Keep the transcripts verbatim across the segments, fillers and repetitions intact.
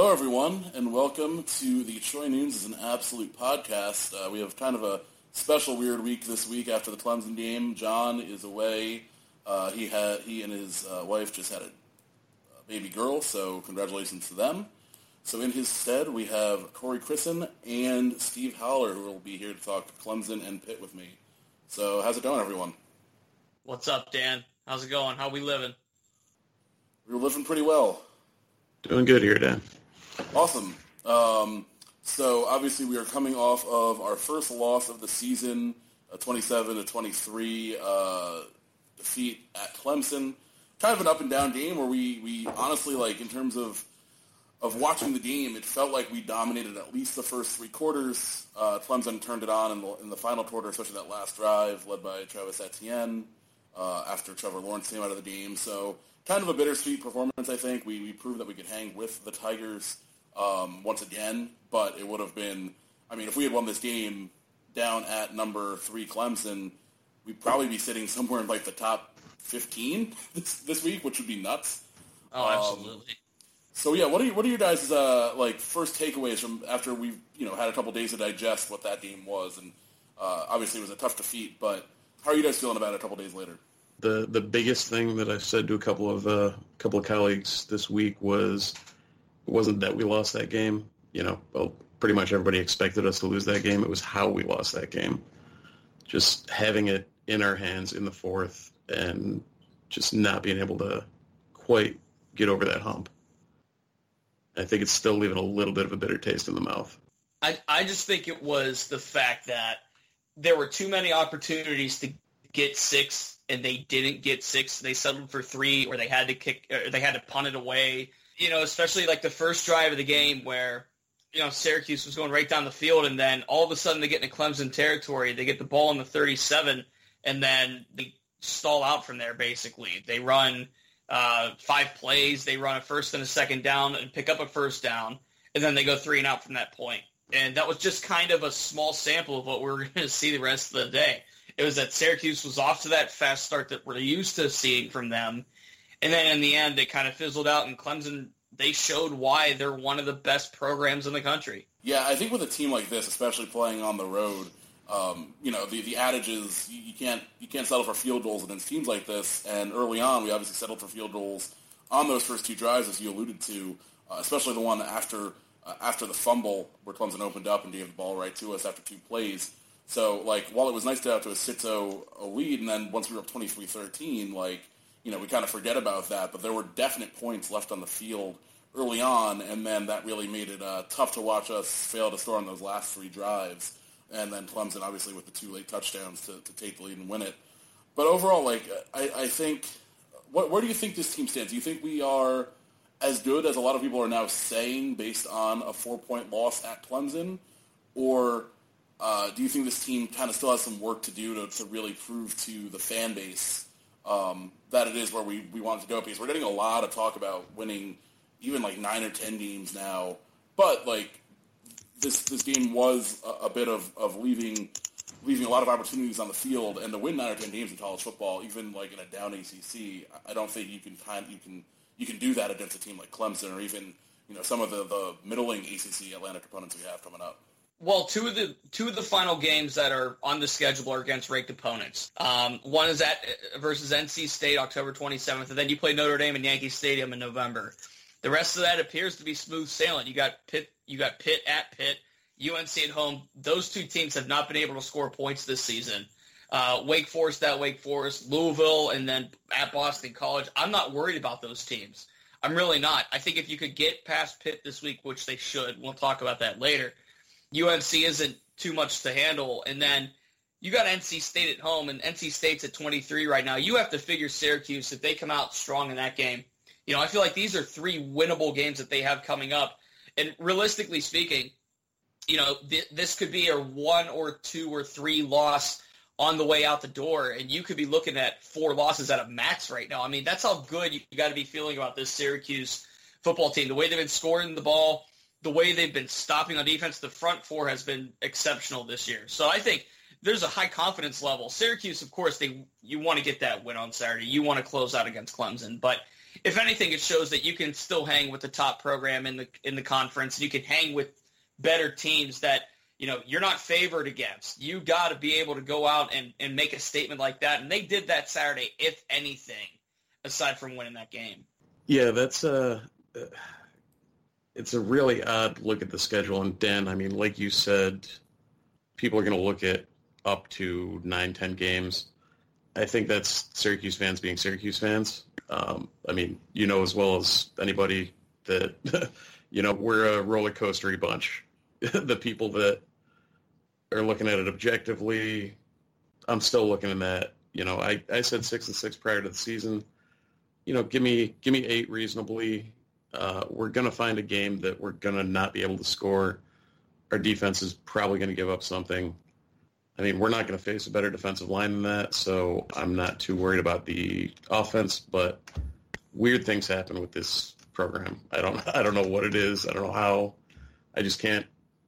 Hello, everyone, and welcome to the Troy Nunes is an Absolute podcast. Uh, we have kind of a special, weird week this week after the Clemson game. John is away. Uh, he had he and his uh, wife just had a, a baby girl, so congratulations to them. So in his stead, we have Corey Christen and Steve Howler, who will be here to talk Clemson and Pitt with me. So how's it going, everyone? What's up, Dan? How's it going? How we living? We're living pretty well. Doing good here, Dan. Awesome. Um, so obviously we are coming off of our first loss of the season, a twenty-seven to twenty-three uh, defeat at Clemson. Kind of an up and down game where we, we honestly, like, in terms of of watching the game, it felt like we dominated at least the first three quarters. Uh, Clemson turned it on in the, in the final quarter, especially that last drive led by Travis Etienne uh, after Trevor Lawrence came out of the game. So kind of a bittersweet performance, I think. We, we proved that we could hang with the Tigers um, once again, but it would have been, I mean, if we had won this game down at number three Clemson, we'd probably be sitting somewhere in like the top fifteen this, this week, which would be nuts. Oh, absolutely. Um, so yeah, what are you, what are your guys' uh, like first takeaways from after we've you know had a couple days to digest what that game was, and uh, obviously it was a tough defeat, but how are you guys feeling about it a couple days later? The the biggest thing that I said to a couple of uh, couple of colleagues this week was it wasn't that we lost that game. You know, well, pretty much everybody expected us to lose that game. It was how we lost that game. Just having it in our hands in the fourth and just not being able to quite get over that hump. I think it's still leaving a little bit of a bitter taste in the mouth. I, I just think it was the fact that there were too many opportunities to get six, and they didn't get six. They settled for three, or they had to kick, or they had to punt it away. You know, especially like the first drive of the game where, you know, Syracuse was going right down the field, and then all of a sudden they get into Clemson territory. They get the ball in the thirty-seven, and then they stall out from there, basically. They run uh, five plays. They run a first and a second down and pick up a first down, and then they go three and out from that point. And that was just kind of a small sample of what we were going to see the rest of the day. It was that Syracuse was off to that fast start that we're used to seeing from them. And then in the end, it kind of fizzled out, and Clemson, they showed why they're one of the best programs in the country. Yeah, I think with a team like this, especially playing on the road, um, you know, the, the adage is you, you can't you can't settle for field goals against teams like this. And early on, we obviously settled for field goals on those first two drives, as you alluded to, uh, especially the one after uh, after the fumble where Clemson opened up and gave the ball right to us after two plays. So, like, while it was nice to have to a six oh a lead, and then once we were up twenty-three thirteen, like, you know, we kind of forget about that, but there were definite points left on the field early on, and then that really made it uh, tough to watch us fail to score on those last three drives, and then Clemson, obviously, with the two late touchdowns to, to take the lead and win it. But overall, like, I, I think, what, where do you think this team stands? Do you think we are as good as a lot of people are now saying based on a four-point loss at Clemson, or uh, do you think this team kind of still has some work to do to, to really prove to the fan base Um, that it is where we, we want to go? Because we're getting a lot of talk about winning even like nine or ten games now. But like this this game was a, a bit of, of leaving leaving a lot of opportunities on the field, and to win nine or ten games in college football, even like in a down A C C, I don't think you can kind you can you can do that against a team like Clemson or even you know some of the, the middling A C C Atlantic opponents we have coming up. Well, two of the two of the final games that are on the schedule are against ranked opponents. Um, one is at versus N C State, October twenty-seventh, and then you play Notre Dame in Yankee Stadium in November. The rest of that appears to be smooth sailing. You got Pitt, you got Pitt at Pitt, U N C at home. Those two teams have not been able to score points this season. Uh, Wake Forest at Wake Forest, Louisville, and then at Boston College. I'm not worried about those teams. I'm really not. I think if you could get past Pitt this week, which they should, we'll talk about that later, U N C isn't too much to handle. And then you got N C State at home, and N C State's at twenty-three right now. You have to figure Syracuse, if they come out strong in that game. You know, I feel like these are three winnable games that they have coming up. And realistically speaking, you know, th- this could be a one or two or three loss on the way out the door, and you could be looking at four losses at a max right now. I mean, that's how good you, you got to be feeling about this Syracuse football team. The way they've been scoring the ball, the way they've been stopping on defense, the front four has been exceptional this year. So I think there's a high confidence level. Syracuse, of course, they you want to get that win on Saturday. You want to close out against Clemson. But if anything, it shows that you can still hang with the top program in the in the conference. You can hang with better teams that, you know, you're not favored against. You got to be able to go out and, and make a statement like that. And they did that Saturday, if anything, aside from winning that game. Yeah, that's a, it's a really odd look at the schedule. And Dan, I mean, like you said, people are going to look at up to nine, ten games. I think that's Syracuse fans being Syracuse fans. Um, I mean, you know as well as anybody that, you know, we're a roller coastery bunch. The people that are looking at it objectively, I'm still looking at that. You know, I, I said six and six prior to the season. You know, give me give me eight reasonably. Uh, we're going to find a game that we're going to not be able to score. Our defense is probably going to give up something. I mean, we're not going to face a better defensive line than that, so I'm not too worried about the offense, but weird things happen with this program. I don't I don't know what it is. I don't know how. I just can't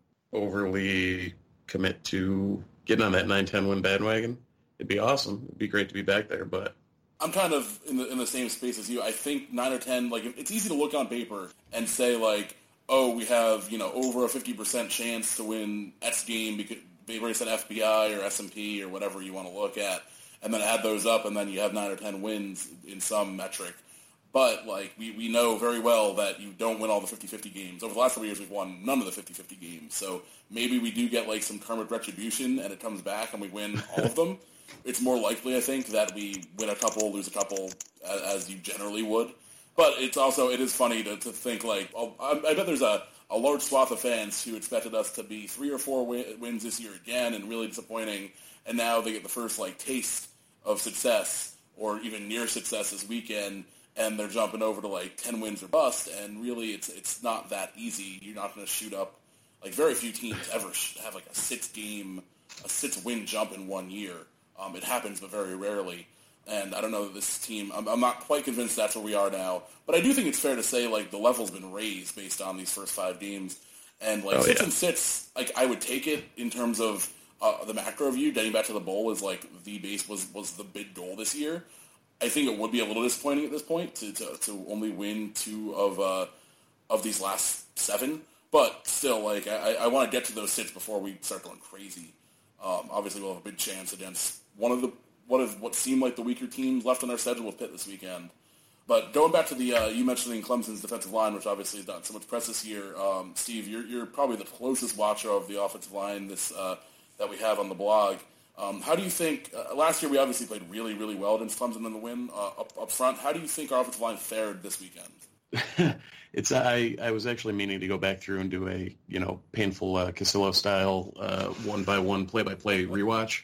overly commit to getting on that nine ten win bandwagon. It'd be awesome. It'd be great to be back there, but I'm kind of in the in the same space as you. I think nine or ten, like, it's easy to look on paper and say, like, oh, we have, you know, over a fifty percent chance to win X game because based on F B I or S and P or whatever you want to look at, and then add those up, and then you have nine or ten wins in some metric. But, like, we, we know very well that you don't win all the fifty-fifty games. Over the last couple years, we've won none of the fifty-fifty games. So maybe we do get, like, some karmic retribution, and it comes back, and we win all of them. It's more likely, I think, that we win a couple, lose a couple, as, as you generally would. But it's also, it is funny to, to think, like, I, I bet there's a, a large swath of fans who expected us to be three or four win, wins this year again and really disappointing, and now they get the first, like, taste of success or even near success this weekend, and they're jumping over to, like, ten wins or bust, and really it's it's not that easy. You're not going to shoot up, like, very few teams ever have, like, a six-game, a six-win jump in one year. Um, it happens, but very rarely. And I don't know that this team, I'm, I'm not quite convinced that's where we are now. But I do think it's fair to say, like, the level's been raised based on these first five games. And, like, oh, six yeah. and six, like, I would take it in terms of uh, the macro view. Getting back to the bowl is, like, the base was, was the big goal this year. I think it would be a little disappointing at this point to, to, to only win two of uh, of these last seven. But still, like, I, I want to get to those six before we start going crazy. Um, obviously, we'll have a big chance against one of the What of what seemed like the weaker teams left on our schedule with Pitt this weekend. But going back to the, uh, you mentioning Clemson's defensive line, which obviously has done so much press this year. Um, Steve, you're, you're probably the closest watcher of the offensive line this uh, that we have on the blog. Um, how do you think, uh, last year we obviously played really, really well against Clemson in the win uh, up, up front. How do you think our offensive line fared this weekend? it's I, I was actually meaning to go back through and do a, you know, painful uh, Casillo-style uh, one-by-one, play-by-play rewatch.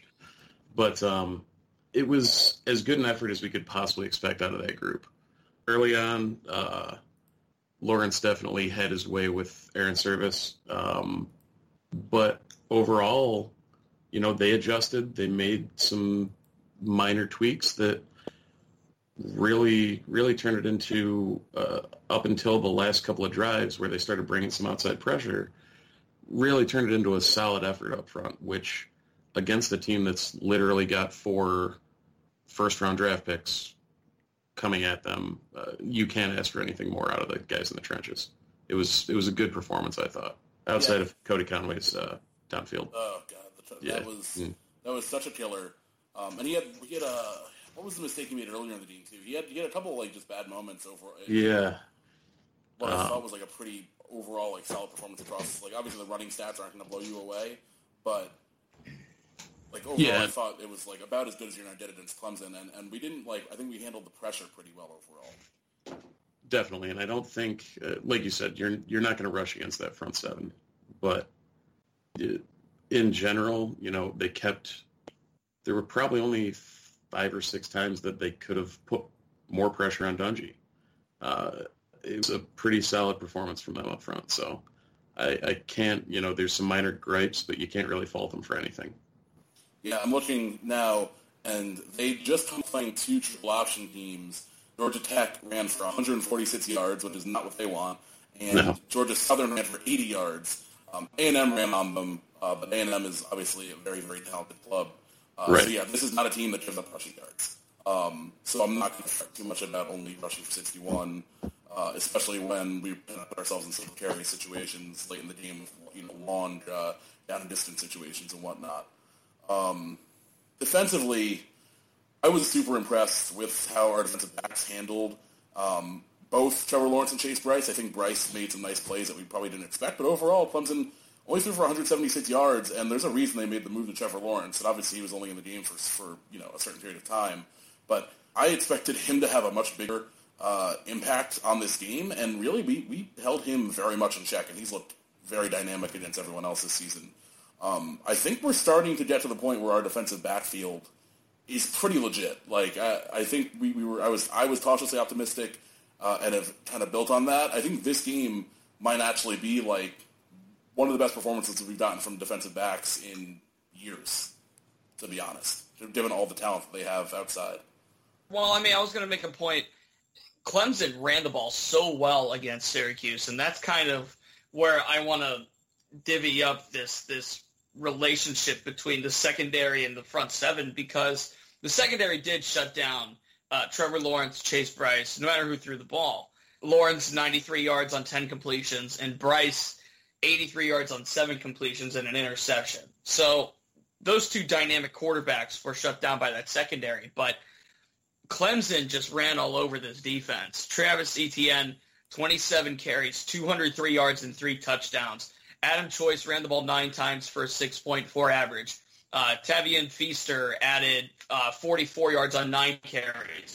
But um, it was as good an effort as we could possibly expect out of that group. Early on, uh, Lawrence definitely had his way with Aaron Service. Um, but overall, you know, they adjusted. They made some minor tweaks that really, really turned it into, uh, up until the last couple of drives where they started bringing some outside pressure, really turned it into a solid effort up front, which against a team that's literally got four first-round draft picks coming at them, uh, you can't ask for anything more out of the guys in the trenches. It was it was a good performance, I thought, outside yeah. of Cody Conway's uh, downfield. Oh God, the, yeah. that was mm. that was such a killer. Um, and he had he had a what was the mistake he made earlier in the game too? He had he had a couple of, like, just bad moments over. Yeah. What I um, thought was, like, a pretty overall, like, solid performance across. Like, obviously the running stats aren't going to blow you away, but like, overall, yeah. I thought it was, like, about as good as you're going to get against Clemson, and, and we didn't, like, I think we handled the pressure pretty well overall. Definitely, and I don't think, uh, like you said, you're you're not going to rush against that front seven, but it, in general, you know, they kept, there were probably only five or six times that they could have put more pressure on Dungey. Uh, it was a pretty solid performance from them up front, so I, I can't, you know, there's some minor gripes, but you can't really fault them for anything. Yeah, I'm looking now, and they just come playing two triple option teams. Georgia Tech ran for one hundred forty-six yards, which is not what they want, and no. Georgia Southern ran for eighty yards. Um, A and M ran on them, uh, but A and M is obviously a very, very talented club. Uh, right. So, yeah, this is not a team that gives up rushing yards. Um, so I'm not going to talk too much about only rushing for sixty-one, uh, especially when we put ourselves in some precarious situations late in the game, you know, long uh, down and distance situations and whatnot. Um, defensively, I was super impressed with how our defensive backs handled um, both Trevor Lawrence and Chase Bryce. I think Bryce made some nice plays that we probably didn't expect, but overall, Clemson only threw for one hundred seventy-six yards, and there's a reason they made the move to Trevor Lawrence, and obviously he was only in the game for, for you know, a certain period of time. But I expected him to have a much bigger uh, impact on this game, and really we, we held him very much in check, and he's looked very dynamic against everyone else this season. Um, I think we're starting to get to the point where our defensive backfield is pretty legit. Like I, I think we, we were I was I was cautiously optimistic uh, and have kind of built on that. I think this game might actually be like one of the best performances that we've gotten from defensive backs in years, to be honest, given all the talent that they have outside. Well, I mean, I was going to make a point. Clemson ran the ball so well against Syracuse, and that's kind of where I want to divvy up this this relationship between the secondary and the front seven, because the secondary did shut down uh, Trevor Lawrence, Chase Bryce, no matter who threw the ball. Lawrence, ninety-three yards on ten completions, and Bryce, eighty-three yards on seven completions and an interception. So those two dynamic quarterbacks were shut down by that secondary, but Clemson just ran all over this defense. Travis Etienne, twenty-seven carries, two hundred three yards and three touchdowns. Adam Choice ran the ball nine times for a six point four average. Uh, Tavian Feaster added uh, forty-four yards on nine carries.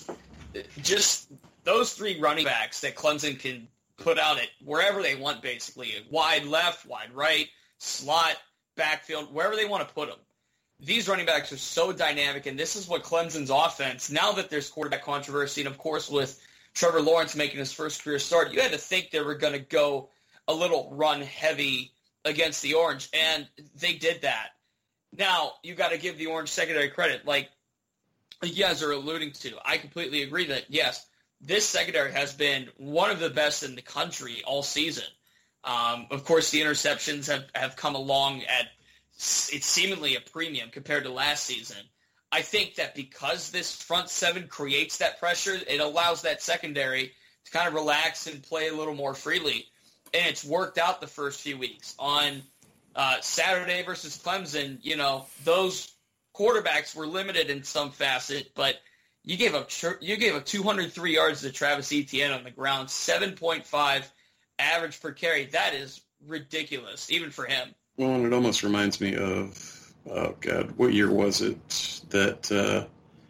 Just those three running backs that Clemson can put out it wherever they want, basically. Wide left, wide right, slot, backfield, wherever they want to put them. These running backs are so dynamic, and this is what Clemson's offense, now that there's quarterback controversy, and of course with Trevor Lawrence making his first career start, you had to think they were going to go a little run heavy against the Orange, and they did that. Now, you got to give the Orange secondary credit. Like you guys are alluding to, I completely agree that, yes, this secondary has been one of the best in the country all season. Um, of course, the interceptions have, have come along at it's seemingly a premium compared to last season. I think that because this front seven creates that pressure, it allows that secondary to kind of relax and play a little more freely. And it's worked out the first few weeks. On uh, Saturday versus Clemson, you know, those quarterbacks were limited in some facet, but you gave up you gave up two hundred three yards to Travis Etienne on the ground, seven point five average per carry. That is ridiculous, even for him. Well, and it almost reminds me of, oh, God, what year was it that uh,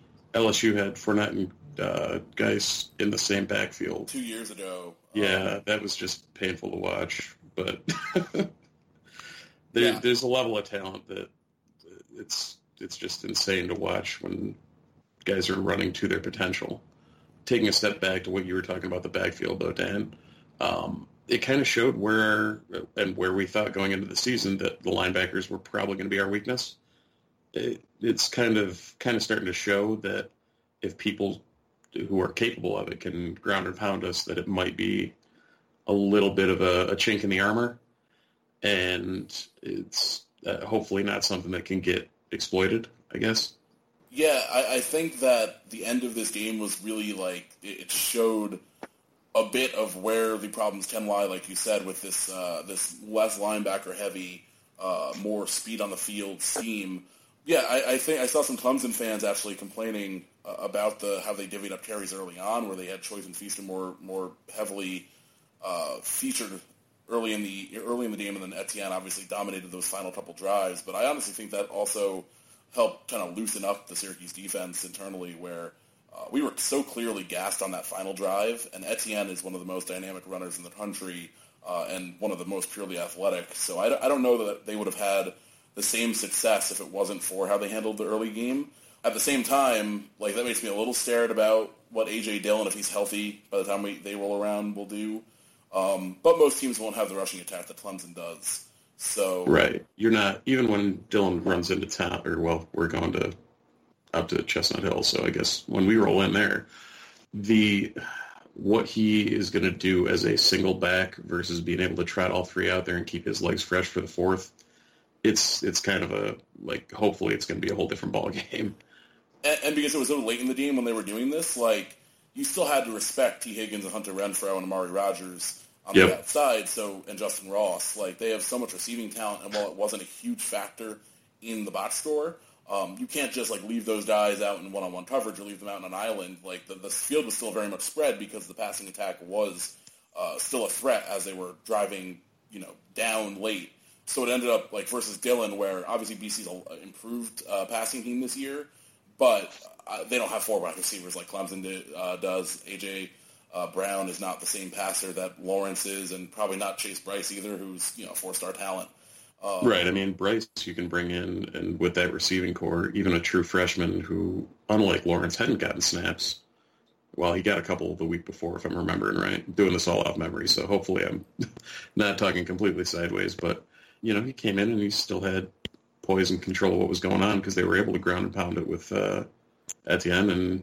L S U had Fournette and uh, guys in the same backfield? Two years ago. Yeah, um, that was just painful to watch. But there, yeah. there's a level of talent that it's it's just insane to watch when guys are running to their potential. Taking a step back to what you were talking about the backfield, though, Dan, um, it kind of showed where and where we thought going into the season that the linebackers were probably going to be our weakness. It, it's kind of kind of starting to show that if people who are capable of it can ground and pound us, that it might be a little bit of a, a chink in the armor, and it's uh, hopefully not something that can get exploited, I guess. Yeah, I, I think that the end of this game was really like it showed a bit of where the problems can lie, like you said, with this uh, this less linebacker heavy, uh, more speed on the field scheme. Yeah, I, I think I saw some Clemson fans actually complaining uh, about the how they divvied up carries early on, where they had Choice and Feaster more more heavily uh, featured early in the early in the game, and then Etienne obviously dominated those final couple drives. But I honestly think that also helped kind of loosen up the Syracuse defense internally, where uh, we were so clearly gassed on that final drive, and Etienne is one of the most dynamic runners in the country uh, and one of the most purely athletic. So I, I don't know that they would have had the same success if it wasn't for how they handled the early game. At the same time, like that makes me a little scared about what A J Dillon, if he's healthy by the time we, they roll around, will do. Um, but most teams won't have the rushing attack that Clemson does. So right, you're not even when Dillon runs into town, or well, we're going to up to Chestnut Hill, so I guess when we roll in there, the what he is going to do as a single back versus being able to trot all three out there and keep his legs fresh for the fourth, it's it's kind of a like hopefully it's going to be a whole different ball game. and, and because it was so late in the game when they were doing this, like, you still had to respect T. Higgins and Hunter Renfrow and Amari Rodgers on yep. the outside, so, and Justin Ross. Like, they have so much receiving talent, and while it wasn't a huge factor in the box score, um, you can't just, like, leave those guys out in one-on-one coverage or leave them out on an island. Like, the, the field was still very much spread because the passing attack was uh, still a threat as they were driving, you know, down late. So it ended up, like, versus Dillon, where obviously B C's an improved uh, passing team this year, but uh, they don't have four wide receivers like Clemson do, uh, does. A J uh, Brown is not the same passer that Lawrence is, and probably not Chase Bryce either, who's, you know, a four-star talent. Um, right. I mean, Bryce you can bring in, and with that receiving core, even a true freshman who, unlike Lawrence, hadn't gotten snaps. Well, he got a couple the week before, if I'm remembering right. I'm doing this all off memory, so hopefully I'm not talking completely sideways, but you know, he came in and he still had poise and control of what was going on because they were able to ground and pound it with uh, Etienne and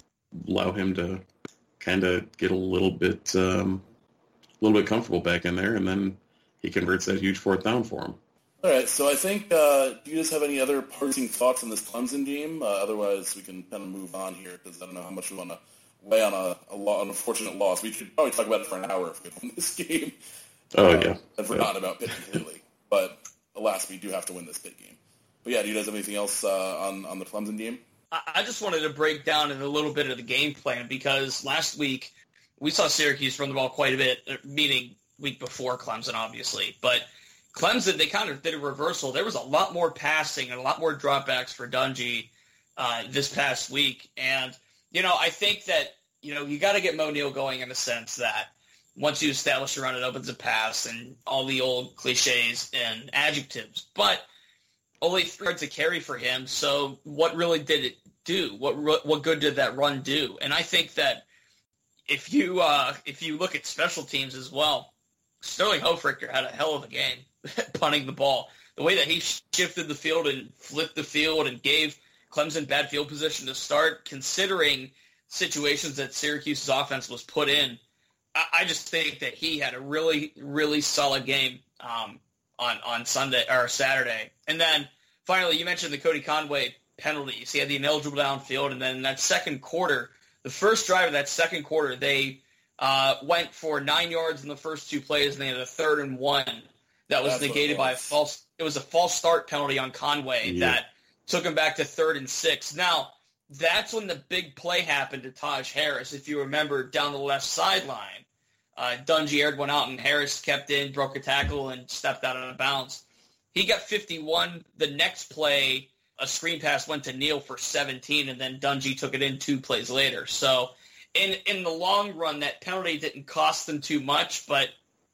allow him to kind of get a little bit, um, a little bit comfortable back in there, and then he converts that huge fourth down for him. All right, so I think, uh, do you guys have any other parting thoughts on this Clemson game? Uh, otherwise, we can kind of move on here because I don't know how much we want to weigh on a, a lo- an unfortunate loss. We could probably talk about it for an hour if we win this game. Oh, uh, yeah. And forgotten about Pitt completely. But alas, we do have to win this Pitt game. But yeah, do you guys have anything else uh, on, on the Clemson game? I just wanted to break down a little bit of the game plan because last week we saw Syracuse run the ball quite a bit, meaning week before Clemson, obviously. But Clemson, they kind of did a reversal. There was a lot more passing and a lot more dropbacks for Dungy uh, this past week. And, you know, I think that, you know, you got to get Mo Neal going in a sense that once you establish a run, it opens a pass and all the old cliches and adjectives. But only three yards to carry for him. So what really did it do? What what good did that run do? And I think that if you uh, if you look at special teams as well, Sterling Hofrichter had a hell of a game punting the ball. The way that he shifted the field and flipped the field and gave Clemson bad field position to start, considering situations that Syracuse's offense was put in, I just think that he had a really, really solid game um, on on Sunday or Saturday. And then finally, you mentioned the Cody Conway penalties. He had the ineligible downfield, and then in that second quarter, the first drive of that second quarter, they uh, went for nine yards in the first two plays, and they had a third and one that was That's negated by a false. It was a false start penalty on Conway yeah. that took him back to third and six. Now, that's when the big play happened to Taj Harris, if you remember, down the left sideline. Uh, Dungy aired one out, and Harris kept in, broke a tackle, and stepped out of bounds. He got fifty-one. The next play, a screen pass went to Neal for seventeen, and then Dungy took it in two plays later. So in in the long run, that penalty didn't cost them too much, but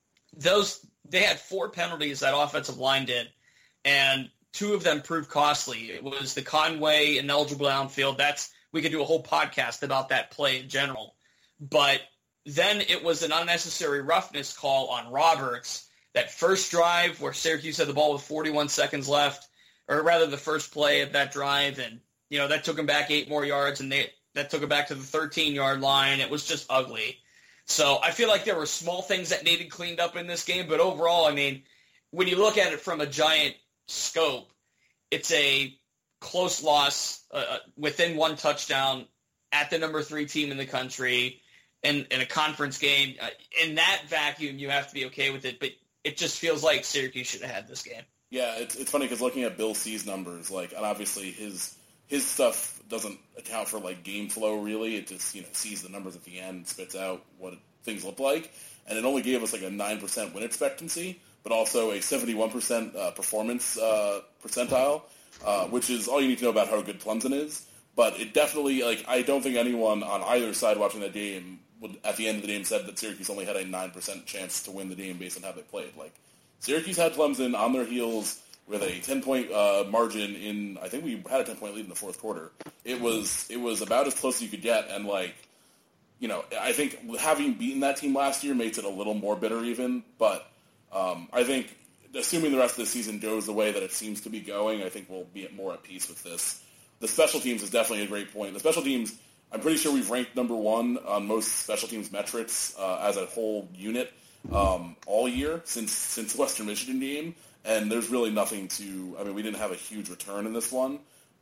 those they had four penalties that offensive line did, and two of them proved costly. It was the Conway ineligible downfield. That's we could do a whole podcast about that play in general. But then it was an unnecessary roughness call on Roberts. That first drive where Syracuse had the ball with forty-one seconds left, or rather the first play of that drive, and you know that took them back eight more yards, and they that took them back to the thirteen-yard line. It was just ugly. So I feel like there were small things that needed cleaned up in this game, but overall, I mean, when you look at it from a giant scope, it's a close loss uh, within one touchdown at the number three team in the country in, in a conference game. Uh, in that vacuum, you have to be okay with it, but it just feels like Syracuse should have had this game. Yeah, it's it's funny because looking at Bill C's numbers, like, and obviously his his stuff doesn't account for like game flow really. It just you know sees the numbers at the end, spits out what things look like, and it only gave us like a nine percent win expectancy, but also a seventy-one percent uh, performance uh, percentile, uh, which is all you need to know about how good Clemson is. But it definitely like I don't think anyone on either side watching that game would at the end of the game said that Syracuse only had a nine percent chance to win the game based on how they played. Like Syracuse had Clemson on their heels with a ten-point uh, margin in, I think we had a ten-point lead in the fourth quarter. It was it was about as close as you could get, and, like, you know, I think having beaten that team last year makes it a little more bitter even, but um, I think assuming the rest of the season goes the way that it seems to be going, I think we'll be more at peace with this. The special teams is definitely a great point. The special teams, I'm pretty sure we've ranked number one on most special teams metrics uh, as a whole unit um, all year since since the Western Michigan game. And there's really nothing to, I mean, we didn't have a huge return in this one,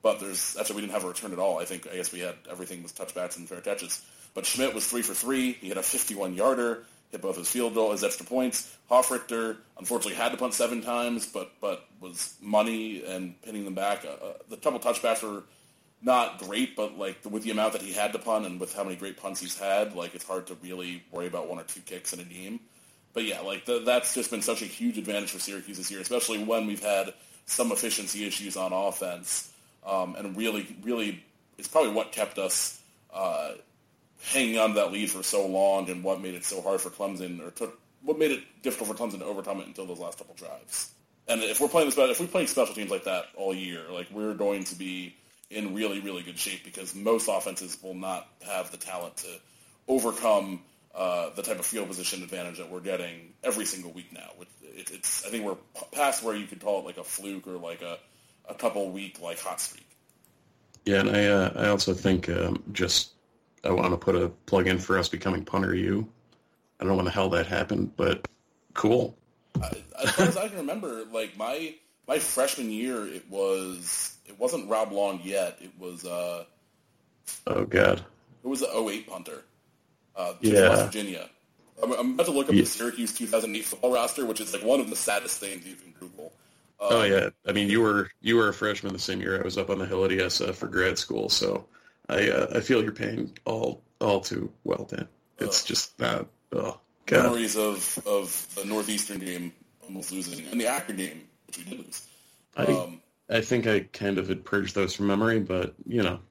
but there's actually we didn't have a return at all. I think I guess we had everything was touchbacks and fair catches. But Schmidt was three for three. He had a fifty-one-yarder, hit both his field goal, his extra points. Hofrichter unfortunately had to punt seven times, but but was money and pinning them back. Uh, uh, the couple touchbacks were not great, but like with the amount that he had to punt and with how many great punts he's had, like it's hard to really worry about one or two kicks in a game. But yeah, like the, that's just been such a huge advantage for Syracuse this year, especially when we've had some efficiency issues on offense. Um, and really, really, it's probably what kept us uh, hanging on to that lead for so long, and what made it so hard for Clemson, or took what made it difficult for Clemson to overcome it until those last couple drives. And if we're playing this, if we play special teams like that all year, like we're going to be in really, really good shape, because most offenses will not have the talent to overcome uh, the type of field position advantage that we're getting every single week now. It, it's I think we're past where you could call it like a fluke or like a, a couple week like hot streak. Yeah, and I uh, I also think um, just I want to put a plug in for us becoming punter U. I don't know when the hell that happened, but cool. I, as far as I can remember, like my my freshman year, it was it wasn't Rob Long yet. It was uh, oh god, it was the oh eight punter. Uh, yeah, West Virginia. I'm, I'm about to look up yeah. the Syracuse two thousand eight football roster, which is like one of the saddest things you can Google. Um, oh yeah, I mean you were you were a freshman the same year I was up on the hill at E S F for grad school, so I uh, I feel your pain all all too well, Dan. It's uh, just not. Oh god. Memories of of the Northeastern game almost losing, and the Akron game, which we did lose. I Um, I think I kind of had purged those from memory, but you know.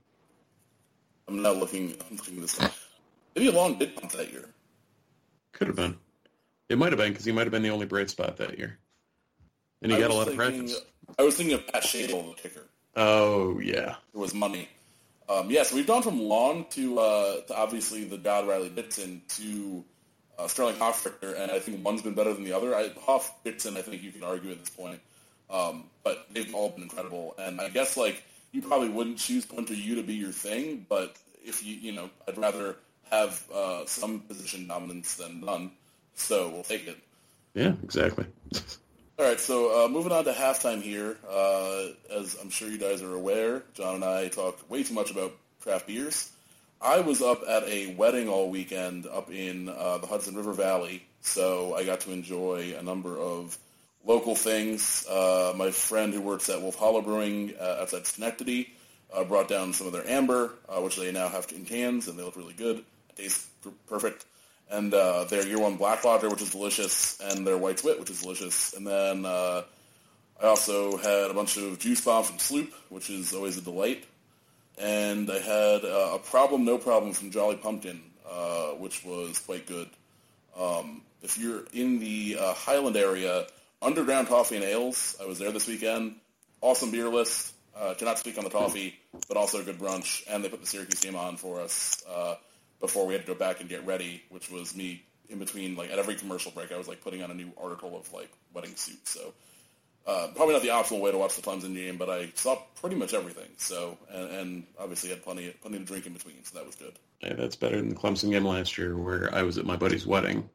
I'm not looking. I'm looking at this stuff. Maybe Long did punt that year. Could have been. It might have been, because he might have been the only bright spot that year. And he I got a was lot of thinking- practice. I was thinking of Pat Shadle, the kicker. Oh, yeah. It was money. Um, yeah, so we've gone from Long to, uh, to obviously the God Riley Dixon to uh, Sterling Hofrichter, and I think one's been better than the other. I, Hoff Dixon, I think you can argue at this point. Um, but they've all been incredible. And I guess, like, you probably wouldn't choose punter U to be your thing, but if you, you know, I'd rather have uh, some position dominance than none, so we'll take it. Yeah, exactly. All right, so uh, moving on to halftime here. Uh, as I'm sure you guys are aware, John and I talk way too much about craft beers. I was up at a wedding all weekend up in uh, the Hudson River Valley, so I got to enjoy a number of local things. Uh, my friend who works at Wolf Hollow Brewing uh, outside Schenectady uh, brought down some of their amber, uh, which they now have in cans, and they look really good. It tastes perfect. And uh, their year one black lager, which is delicious, and their white wit, which is delicious. And then uh, I also had a bunch of juice bomb from Sloop, which is always a delight. And I had uh, a problem, no problem from Jolly Pumpkin, uh, which was quite good. Um, if you're in the uh, Highland area, Underground Coffee and Ales, I was there this weekend. Awesome beer list. Uh, cannot speak on the coffee, but also a good brunch. And they put the Syracuse game on for us uh, before we had to go back and get ready, which was me in between, like, at every commercial break, I was, like, putting on a new article of, like, wedding suits. So uh, probably not the optimal way to watch the Clemson game, but I saw pretty much everything. So, and, and obviously had plenty, plenty to drink in between, so that was good. Yeah, that's better than the Clemson game last year where I was at my buddy's wedding.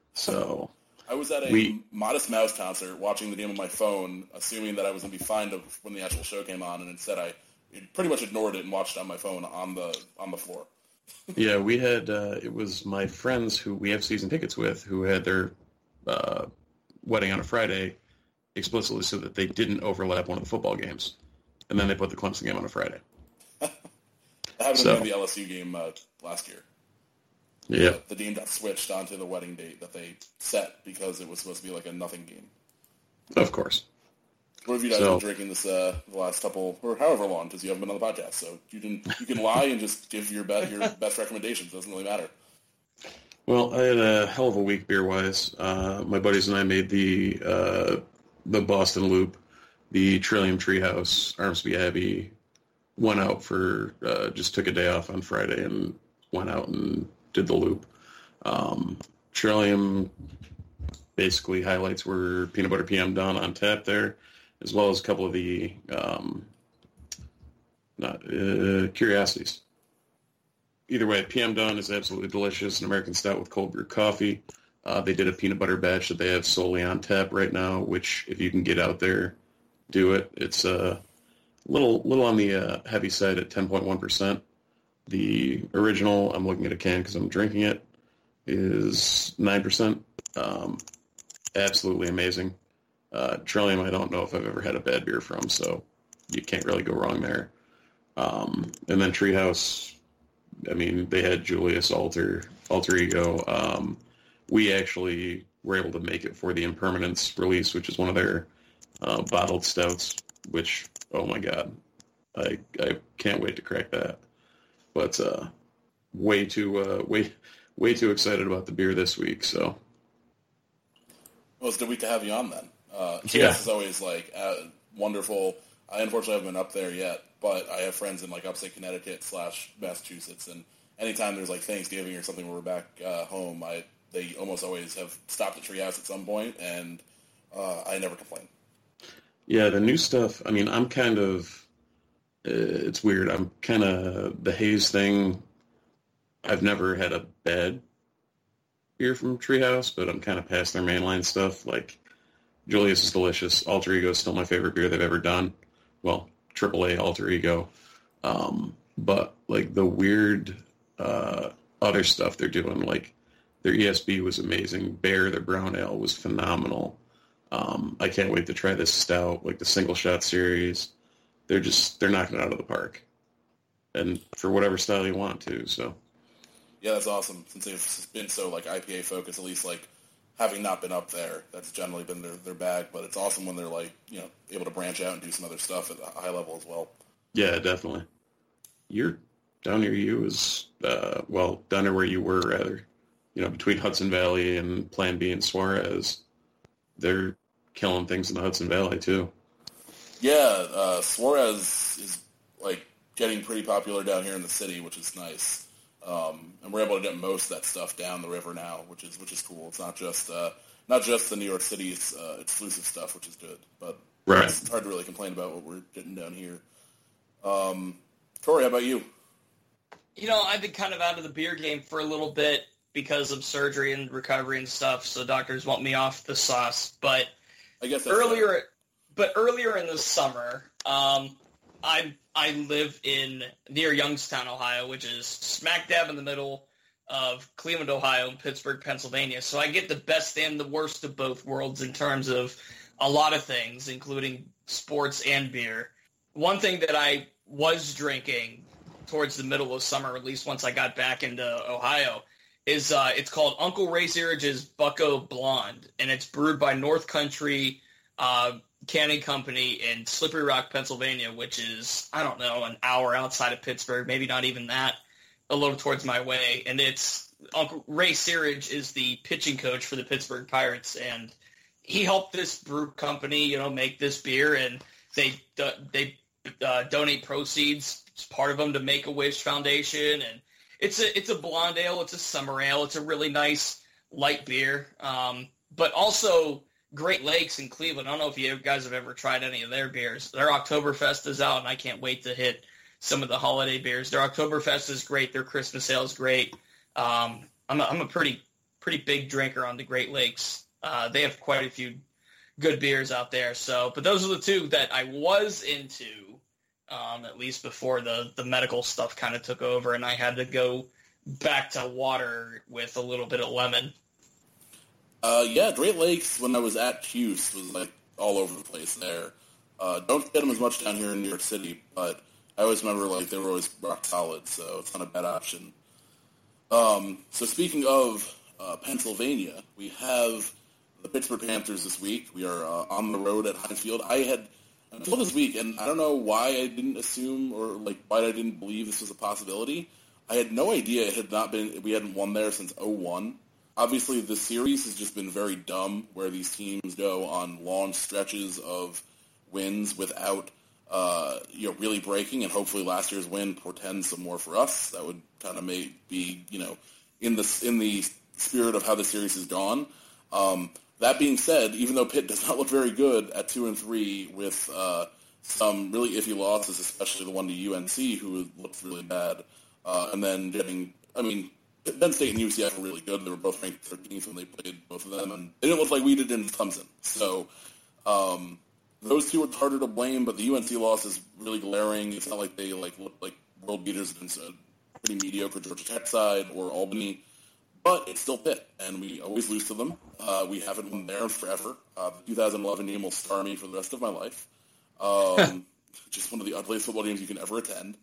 So I was at a we, Modest Mouse concert watching the game on my phone, assuming that I was going to be fine to, when the actual show came on, and instead I pretty much ignored it and watched on my phone on the on the floor. Yeah, we had, uh, it was my friends who we have season tickets with who had their uh, wedding on a Friday explicitly so that they didn't overlap one of the football games. And then they put the Clemson game on a Friday. That happened so, in the L S U game uh, last year. Yeah. Uh, the game got switched onto the wedding date that they set because it was supposed to be like a nothing game. Of course. What have you guys so, been drinking this uh, the last couple, or however long, because you haven't been on the podcast? So you can you can lie and just give your best your best recommendations. It doesn't really matter. Well, I had a hell of a week beer wise. Uh, my buddies and I made the uh, the Boston Loop, the Trillium Treehouse, Armsby Abbey. Went out for uh, just took a day off on Friday and went out and did the Loop. Um, Trillium basically highlights were peanut butter P M done on tap there, as well as a couple of the um, not uh, curiosities. Either way, P M Done is absolutely delicious, an American stout with cold brew coffee. Uh, they did a peanut butter batch that they have solely on tap right now, which if you can get out there, do it. It's uh, little little on the uh, heavy side at ten point one percent. The original, I'm looking at a can because I'm drinking it, is nine percent. Um, absolutely amazing. Uh, Trillium, I don't know if I've ever had a bad beer from, so you can't really go wrong there. Um, and then Treehouse, I mean, they had Julius Alter, Alter Ego. Um, we actually were able to make it for the Impermanence release, which is one of their uh, bottled stouts, which, oh my God, I I can't wait to crack that. But uh, way too uh, way way too excited about the beer this week. So, well, it's good week to have you on then. Uh, Treehouse Yeah. is always like uh, wonderful. I unfortunately haven't been up there yet, but I have friends in like upstate Connecticut slash Massachusetts, and anytime there's like Thanksgiving or something where we're back uh, home, I they almost always have stopped at Treehouse at some point, and uh, I never complain. yeah, the new stuff, I mean, I'm kind of, uh, it's weird. I'm kind of, the haze thing, I've never had a bad beer from Treehouse, but I'm kind of past their mainline stuff. Like, Julius is delicious. Alter Ego is still my favorite beer they've ever done. Well, triple A Alter Ego. Um, but, like, the weird uh, other stuff they're doing, like, their E S B was amazing. Bear, their brown ale, was phenomenal. Um, I can't wait to try this stout, like the single shot series. They're just, they're knocking it out of the park. And for whatever style you want to, so. Yeah, that's awesome. Since they've been so like I P A focused, at least like having not been up there, that's generally been their, their bag. But it's awesome when they're like, you know, able to branch out and do some other stuff at a high level as well. Yeah, definitely. You're down near you is, uh, well, down near where you were, rather. You know, between Hudson Valley and Plan B and Suarez, they're killing things in the Hudson Valley, too. Yeah, uh, Suarez is like getting pretty popular down here in the city, which is nice. Um, and we're able to get most of that stuff down the river now, which is which is cool. It's not just uh, not just the New York City uh, exclusive stuff, which is good. But Right. it's hard to really complain about what we're getting down here. Um, Corey, how about you? You know, I've been kind of out of the beer game for a little bit because of surgery and recovery and stuff, so doctors want me off the sauce. But I guess that's earlier, fair. but earlier in the summer, um, I I live in near Youngstown, Ohio, which is smack dab in the middle of Cleveland, Ohio, and Pittsburgh, Pennsylvania. So I get the best and the worst of both worlds in terms of a lot of things, including sports and beer. One thing that I was drinking towards the middle of summer, at least once I got back into Ohio, is uh, it's called Uncle Ray Searage's Bucko Blonde, and it's brewed by North Country uh, Canning Company in Slippery Rock, Pennsylvania, which is, I don't know, an hour outside of Pittsburgh, maybe not even that, a little towards my way. And it's Uncle Ray Searage is the pitching coach for the Pittsburgh Pirates, and he helped this brew company, you know, make this beer, and they they uh, donate proceeds, part of them, to Make-A-Wish Foundation, and it's a it's a blonde ale, it's a summer ale, it's a really nice light beer, um, but also Great Lakes in Cleveland. I don't know if you guys have ever tried any of their beers. Their Oktoberfest is out, and I can't wait to hit some of the holiday beers. Their Oktoberfest is great. Their Christmas ale is great. Um, I'm a, I'm a pretty pretty big drinker on the Great Lakes. Uh, they have quite a few good beers out there. So, but those are the two that I was into, um, at least before the, the medical stuff kind of took over, and I had to go back to water with a little bit of lemon. Uh, yeah, Great Lakes, when I was at Hughes, was like all over the place there. Uh, don't get them as much down here in New York City, but I always remember like they were always rock solid, so it's not a bad option. Um, so speaking of uh, Pennsylvania, we have the Pittsburgh Panthers this week. We are uh, on the road at Heinz Field. I had until this week, and I don't know why I didn't assume or like why I didn't believe this was a possibility. I had no idea it had not been. We hadn't won there since oh one. Obviously, the series has just been very dumb, where these teams go on long stretches of wins without, uh, you know, really breaking. And hopefully, last year's win portends some more for us. That would kind of may be, you know, in the in the spirit of how the series has gone. Um, that being said, even though Pitt does not look very good at two and three, with uh, some really iffy losses, especially the one to U N C, who looked really bad, uh, and then getting, I mean. Penn State and U C F were really good. They were both ranked thirteenth when they played both of them, and they didn't look like we did in Clemson. So, um, those two are harder to blame, but the U N C loss is really glaring. It's not like they like look like world beaters against a pretty mediocre Georgia Tech side or Albany, but it's still Pitt, and we always lose to them. Uh, we haven't won there forever. Uh, the two thousand eleven game will scar me for the rest of my life. Um, just one of the ugliest football games you can ever attend.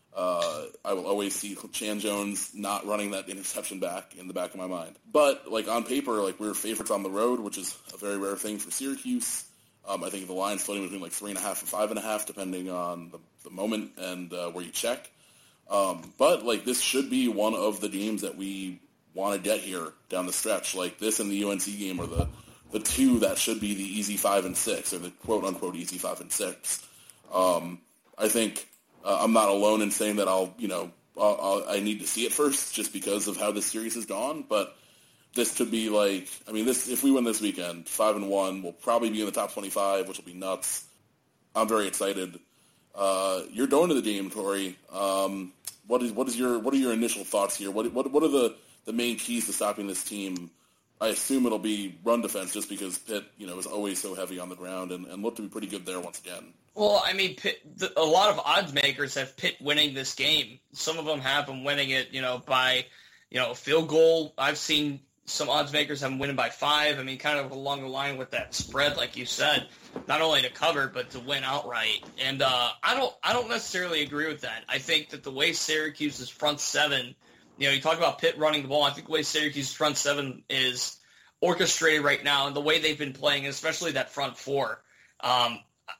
Uh, I will always see Chan Jones not running that interception back in the back of my mind. But, like, on paper, like, we're favorites on the road, which is a very rare thing for Syracuse. Um, I think the line's floating between, like, three and a half and five and a half, depending on the, the moment and uh, where you check. Um, but, like, this should be one of the games that we want to get here down the stretch. Like, this and the U N C game are the, the two that should be the easy five and six, or the quote-unquote easy five and six. Um, I think... Uh, I'm not alone in saying that I'll, you know, I'll, I'll, I need to see it first just because of how this series has gone. But this could be like, I mean, this if we win this weekend, five and one, we'll probably be in the top twenty-five, which will be nuts. I'm very excited. Uh, you're going to the game, Tori. Um, what is what is your what are your initial thoughts here? What what what are the, the main keys to stopping this team? I assume it'll be run defense, just because Pitt, you know, is always so heavy on the ground and, and looked to be pretty good there once again. Well, I mean, Pitt, the, a lot of odds makers have Pitt winning this game. Some of them have them winning it, you know, by, you know, a field goal. I've seen some odds makers have them winning by five. I mean, kind of along the line with that spread, like you said, not only to cover but to win outright. And uh, I don't, I don't necessarily agree with that. I think that the way Syracuse's front seven, you know, you talk about Pitt running the ball. I think the way Syracuse's front seven is orchestrated right now, and the way they've been playing, especially that front four. Um,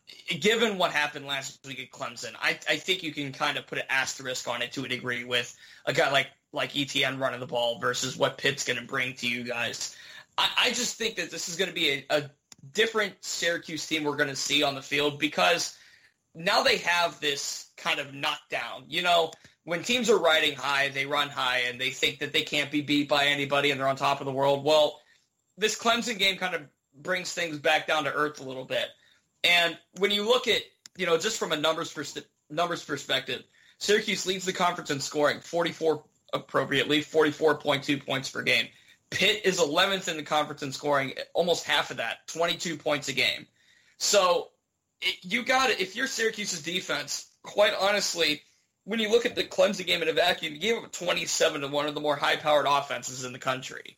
Given what happened last week at Clemson, I, I think you can kind of put an asterisk on it to a degree with a guy like, like E T N running the ball versus what Pitt's going to bring to you guys. I, I just think that this is going to be a, a different Syracuse team we're going to see on the field, because now they have this kind of knockdown. You know, when teams are riding high, they run high, and they think that they can't be beat by anybody and they're on top of the world. Well, this Clemson game kind of brings things back down to earth a little bit. And when you look at, you know, just from a numbers pers- numbers perspective, Syracuse leads the conference in scoring, forty-four appropriately, forty-four point two points per game. Pitt is eleventh in the conference in scoring, almost half of that, twenty-two points a game. So it, you got it. If you're Syracuse's defense, quite honestly, when you look at the Clemson game in a vacuum, you gave up twenty-seven to one of the more high-powered offenses in the country.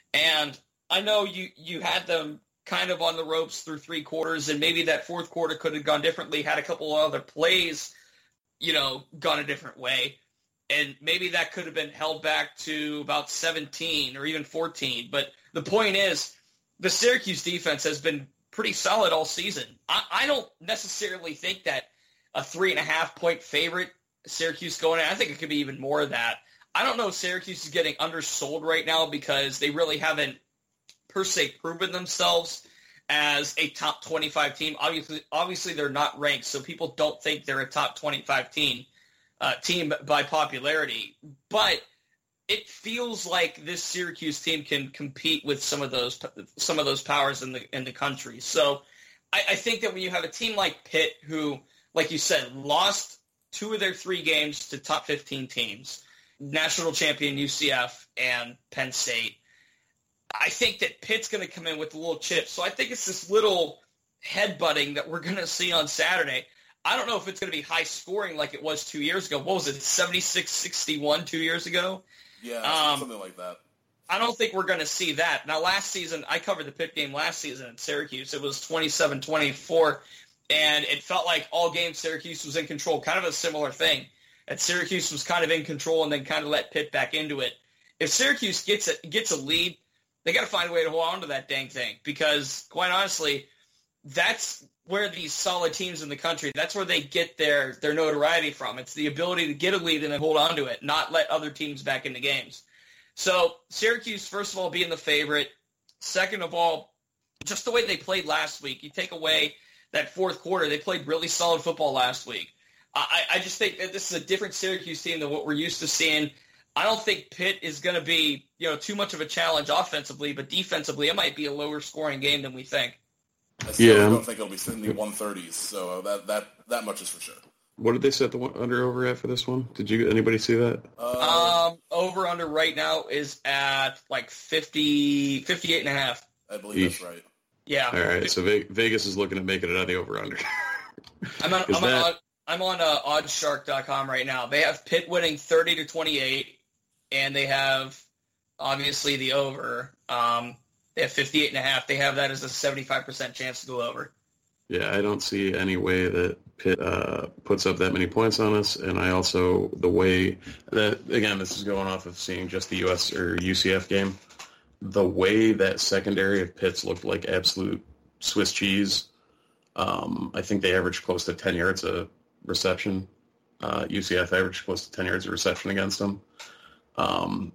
And I know you, you had them kind of on the ropes through three quarters, and maybe that fourth quarter could have gone differently had a couple of other plays, you know, gone a different way. And maybe that could have been held back to about seventeen or even fourteen. But the point is, the Syracuse defense has been pretty solid all season. I, I don't necessarily think that a three and a half point favorite, Syracuse going in, I think it could be even more of that. I don't know if Syracuse is getting undersold right now because they really haven't per se proven themselves as a top twenty-five team. Obviously, obviously they're not ranked, so people don't think they're a top twenty-five team uh, team by popularity. But it feels like this Syracuse team can compete with some of those some of those powers in the in the country. So I, I think that when you have a team like Pitt, who, like you said, lost two of their three games to top fifteen teams, national champion U C F and Penn State, I think that Pitt's going to come in with a little chip. So I think it's this little headbutting that we're going to see on Saturday. I don't know if it's going to be high scoring like it was two years ago. What was it, seventy-six sixty-one two years ago? Yeah, um, something like that. I don't think we're going to see that. Now, last season, I covered the Pitt game last season at Syracuse. It was twenty-seven twenty-four, and it felt like all game Syracuse was in control, kind of a similar thing. And Syracuse was kind of in control and then kind of let Pitt back into it. If Syracuse gets a, gets a lead, they got to find a way to hold on to that dang thing, because, quite honestly, that's where these solid teams in the country, that's where they get their, their notoriety from. It's the ability to get a lead and then hold on to it, not let other teams back into games. So Syracuse, first of all, being the favorite. Second of all, just the way they played last week. You take away that fourth quarter, they played really solid football last week. I, I just think that this is a different Syracuse team than what we're used to seeing. I don't think Pitt is going to be, you know, too much of a challenge offensively, but defensively it might be a lower scoring game than we think. I still yeah. don't think it'll be sitting in the one thirties, so that, that, that much is for sure. What did they set the under over at for this one? Did you anybody see that? Uh, um, over under right now is at like fifty, fifty-eight and a half. I believe Eesh. That's right. Yeah. All right, so Ve- Vegas is looking at making it on the over-under. I'm on, I'm that... on, I'm on uh, oddshark dot com right now. They have Pitt winning thirty to twenty-eight, and they have, obviously, the over. Um, they have fifty-eight and a half. They have that as a seventy-five percent chance to go over. Yeah, I don't see any way that Pitt uh, puts up that many points on us, and I also, the way that, again, this is going off of seeing just the U S or U C F game, the way that secondary of Pitt's looked like absolute Swiss cheese. Um, I think they averaged close to ten yards a reception. Uh, U C F averaged close to ten yards of reception against them. Um,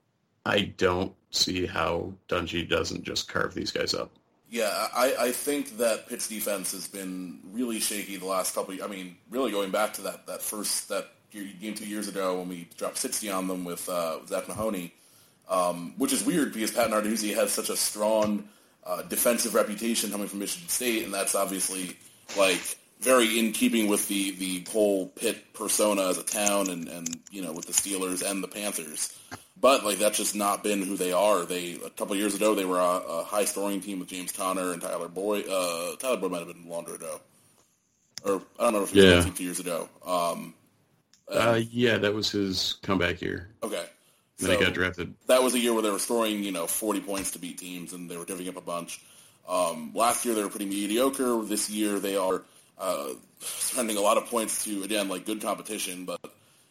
I don't see how Dungy doesn't just carve these guys up. Yeah, I, I think that Pitt's defense has been really shaky the last couple of, I mean, really going back to that, that first that game two years ago when we dropped sixty on them with uh, Zach Mahoney, um, which is weird because Pat Narduzzi has such a strong uh, defensive reputation coming from Michigan State, and that's obviously, like, very in keeping with the, the whole Pitt persona as a town and, and, you know, with the Steelers and the Panthers. But, like, that's just not been who they are. They A couple of years ago, they were a, a high-scoring team with James Conner and Tyler Boyd. Uh, Tyler Boyd might have been longer ago. Or, I don't know if it was yeah. two years ago. Um, uh, yeah, that was his comeback year. Okay. Then so he got drafted. That was a year where they were scoring, you know, forty points to beat teams, and they were giving up a bunch. Um, last year, they were pretty mediocre. This year, they are uh, spending a lot of points to, again, like, good competition, but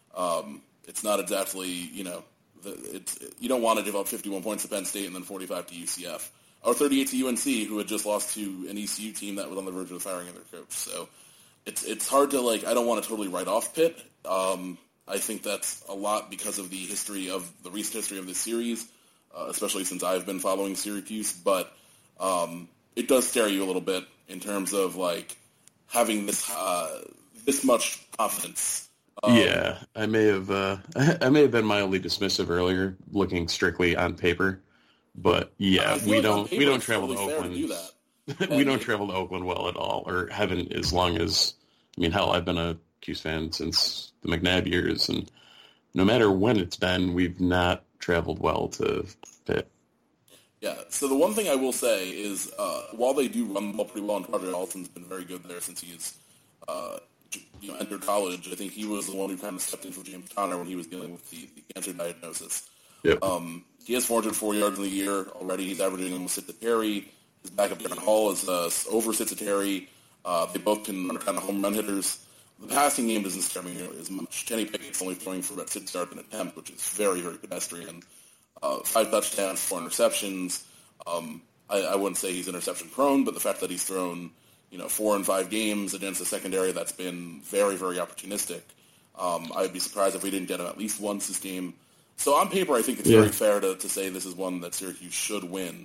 um, it's not exactly, you know, It's, you don't want to give up fifty-one points to Penn State and then forty-five to U C F. Or thirty-eight to U N C, who had just lost to an E C U team that was on the verge of firing their coach. So it's it's hard to, like, I don't want to totally write off Pitt. Um, I think that's a lot because of the history of, the recent history of this series, uh, especially since I've been following Syracuse. But um, it does scare you a little bit in terms of, like, having this uh, this much confidence. Um, yeah, I may have uh, I may have been mildly dismissive earlier, looking strictly on paper, but yeah, we like don't we don't travel totally to Oakland. To do that. we don't travel to Oakland well at all, or haven't as long as. I mean, hell, I've been a Cuse fan since the McNabb years, and no matter when it's been, we've not traveled well to Pitt. Yeah. So the one thing I will say is, uh, while they do run the ball pretty well, and Roger Alston's been very good there since he's. Uh, You know, entered college. I think he was the one who kind of stepped in for James Conner when he was dealing with the, the cancer diagnosis. Yep. Um, he has four hundred four yards in the year already. He's averaging almost six to Terry. His backup Darren Hall is uh, over six to Terry. Uh, they both can run kind of home run hitters. The passing game doesn't scare me nearly as much. Kenny Pickett's only throwing for about six yards an attempt, which is very, very pedestrian. Uh, five touchdowns, four interceptions. Um, I, I wouldn't say he's interception prone, but the fact that he's thrown you know, four and five games against a secondary that's been very, very opportunistic. Um, I'd be surprised if we didn't get him at least once this game. So on paper, I think it's yeah. very fair to, to say this is one that Syracuse should win.